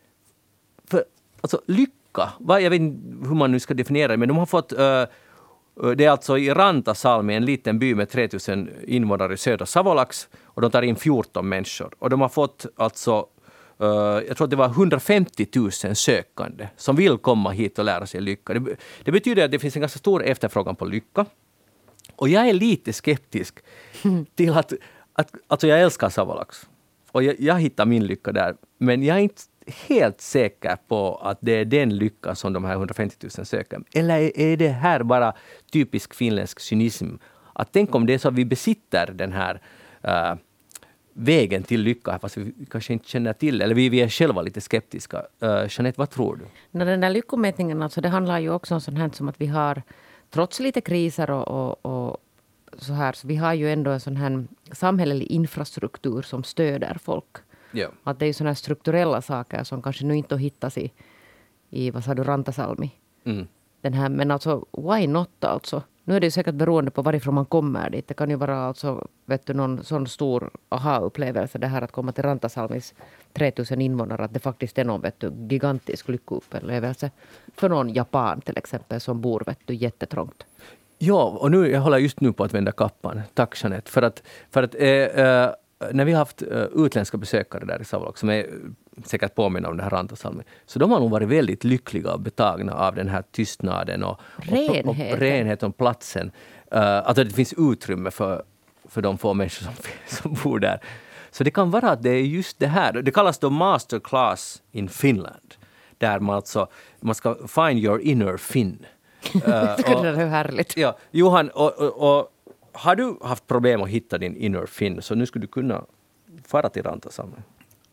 för, alltså, lycka, vad, jag vet inte hur man nu ska definiera det, men de har fått, uh, det är alltså i Rantasalmi, en liten by med tre tusen invånare i södra Savolax, och de tar in fjorton människor. Och de har fått alltså, uh, jag tror att det var hundrafemtio tusen sökande som vill komma hit och lära sig lycka. Det, det betyder att det finns en ganska stor efterfrågan på lycka. Och jag är lite skeptisk till att, att alltså jag älskar Savolax. Och jag, jag hittar min lycka där. Men jag är inte helt säker på att det är den lycka som de här hundrafemtio tusen söker. Eller är, är det här bara typisk finländsk cynism? Att tänk om det är så att vi besitter den här uh, vägen till lycka, fast vi kanske inte känner till. Eller vi, vi är själva lite skeptiska. Uh, Jeanette, vad tror du? När den där lyckomätningen, alltså, det handlar ju också om sånt här som att vi har, trots lite kriser och, och, och så här, så vi har ju ändå en sån här samhällelig infrastruktur som stöder folk. Ja. Att det är ju såna här strukturella saker som kanske nu inte hittas i, i vad sa du, Rantasalmi. Mm. Den här, men alltså, why not alltså? Nu är det ju säkert beroende på varifrån man kommer dit. Det kan ju vara alltså, vet du, någon sån stor aha-upplevelse det här att komma till Rantasalmis tre tusen invånare, att det faktiskt är någon, vet du, gigantisk lyckoupplevelse för någon Japan till exempel som bor, vet du, jättetrångt. Ja, och nu, jag håller just nu på att vända kappan. Tack Jeanette. För att, för att eh, eh, när vi har haft eh, utländska besökare där i Savolax som är säkert påminna om det här Rantasalmi, så de har nog varit väldigt lyckliga och betagna av den här tystnaden och renheten och, och, renhet och platsen. Uh, att det finns utrymme för, för de få människor som, som bor där. Så det kan vara att det är just det här. Det kallas då masterclass in Finland. Där man alltså man ska find your inner Finn. Uh, det är härligt. Ja, Johan, och, och, och har du haft problem att hitta din inner Finn, så nu skulle du kunna fara till Rantasalmi?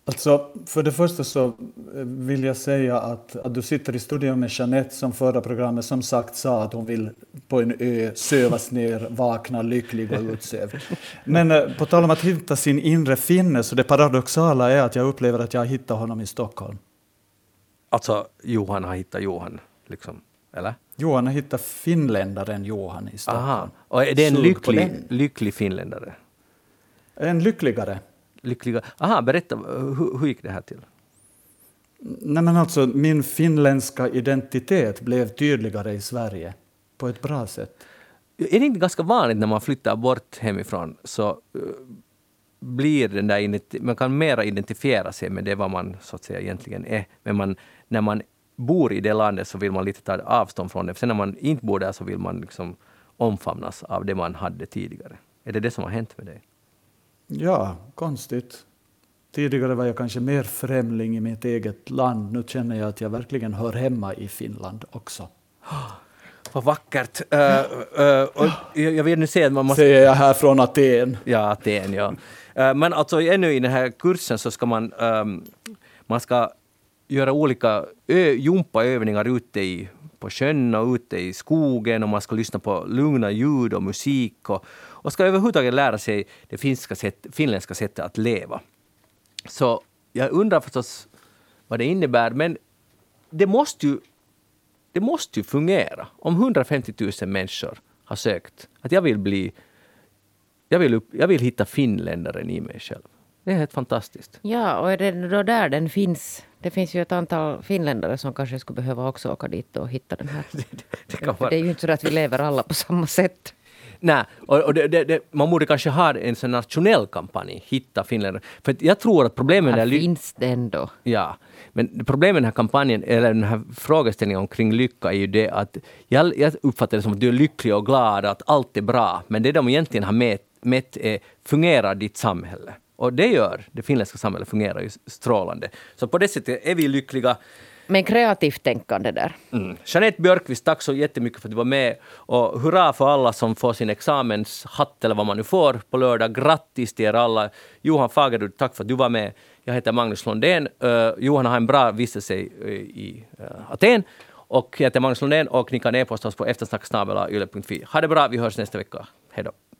Alltså, för det första så vill jag säga att, att du sitter i studion med Jeanette som förra programmet som sagt sa att hon vill på en ö sövas ner, vakna, lycklig och utsövd. Men eh, på tal om att hitta sin inre finne, så det paradoxala är att jag upplever att jag har hittat honom i Stockholm. Alltså, Johan har hittat Johan, liksom, eller? Johan har hittat finländaren Johan i Stockholm. Aha. Och är det en Sug lycklig, lycklig finländare? En lyckligare. Lyckliga. Aha, berätta, hur, hur gick det här till? Nej, men alltså, min finländska identitet blev tydligare i Sverige på ett bra sätt. Är det inte ganska vanligt när man flyttar bort hemifrån så uh, blir den där identi- man kan mera identifiera sig med det vad man så att säga egentligen är. Men man, när man bor i det landet så vill man lite ta avstånd från det. Sen när man inte bor där så vill man liksom omfamnas av det man hade tidigare. Är det det som har hänt med dig? Ja, konstigt. Tidigare var jag kanske mer främling i mitt eget land. Nu känner jag att jag verkligen hör hemma i Finland också. Vad vackert. Uh, uh, och jag, jag vill nu se att man måste... Säger jag här från Aten. Ja, Aten, ja. Uh, men alltså ännu i den här kursen så ska man... Um, man ska göra olika ö- jumpaövningar ute i, på sjön och ute i skogen och man ska lyssna på lugna ljud och musik och, och ska överhuvudtaget lära sig det finska sätt, finländska sättet att leva. Så jag undrar förstås vad det innebär, men det måste ju, det måste ju fungera. Om hundrafemtio tusen människor har sökt att jag vill bli, jag vill, upp, jag vill hitta finländaren i mig själv. Det är helt fantastiskt. Ja, och är det då där den finns? Det finns ju ett antal finländare som kanske skulle behöva också åka dit och hitta den här. det, det, det, kan vara... det är ju inte så att vi lever alla på samma sätt. Nej, och, och det, det, det, man borde kanske ha en sån nationell kampanj, hitta finländare. För jag tror att problemen Här där... finns det ändå. Ja, men problemet med den här kampanjen, eller den här frågeställningen omkring lycka är ju det att jag, jag uppfattar det som att du är lycklig och glad, att allt är bra. Men det de egentligen har mätt, mätt är, fungerar ditt samhälle? Och det gör, det finländska samhället fungerar ju strålande. Så på det sättet är vi lyckliga. Men kreativt tänkande där. Mm. Jeanette Björkqvist, tack så jättemycket för att du var med. Och hurra för alla som får sin examenshatt eller vad man nu får på lördag. Grattis till er alla. Johan Fagerud, tack för att du var med. Jag heter Magnus Lundén. Uh, Johan har en bra vistelse i, i uh, Aten. Och jag heter Magnus Lundén och ni kan e-posta oss på eftersnack snabel-a yle punkt fi. Ha det bra, vi hörs nästa vecka. Hej då.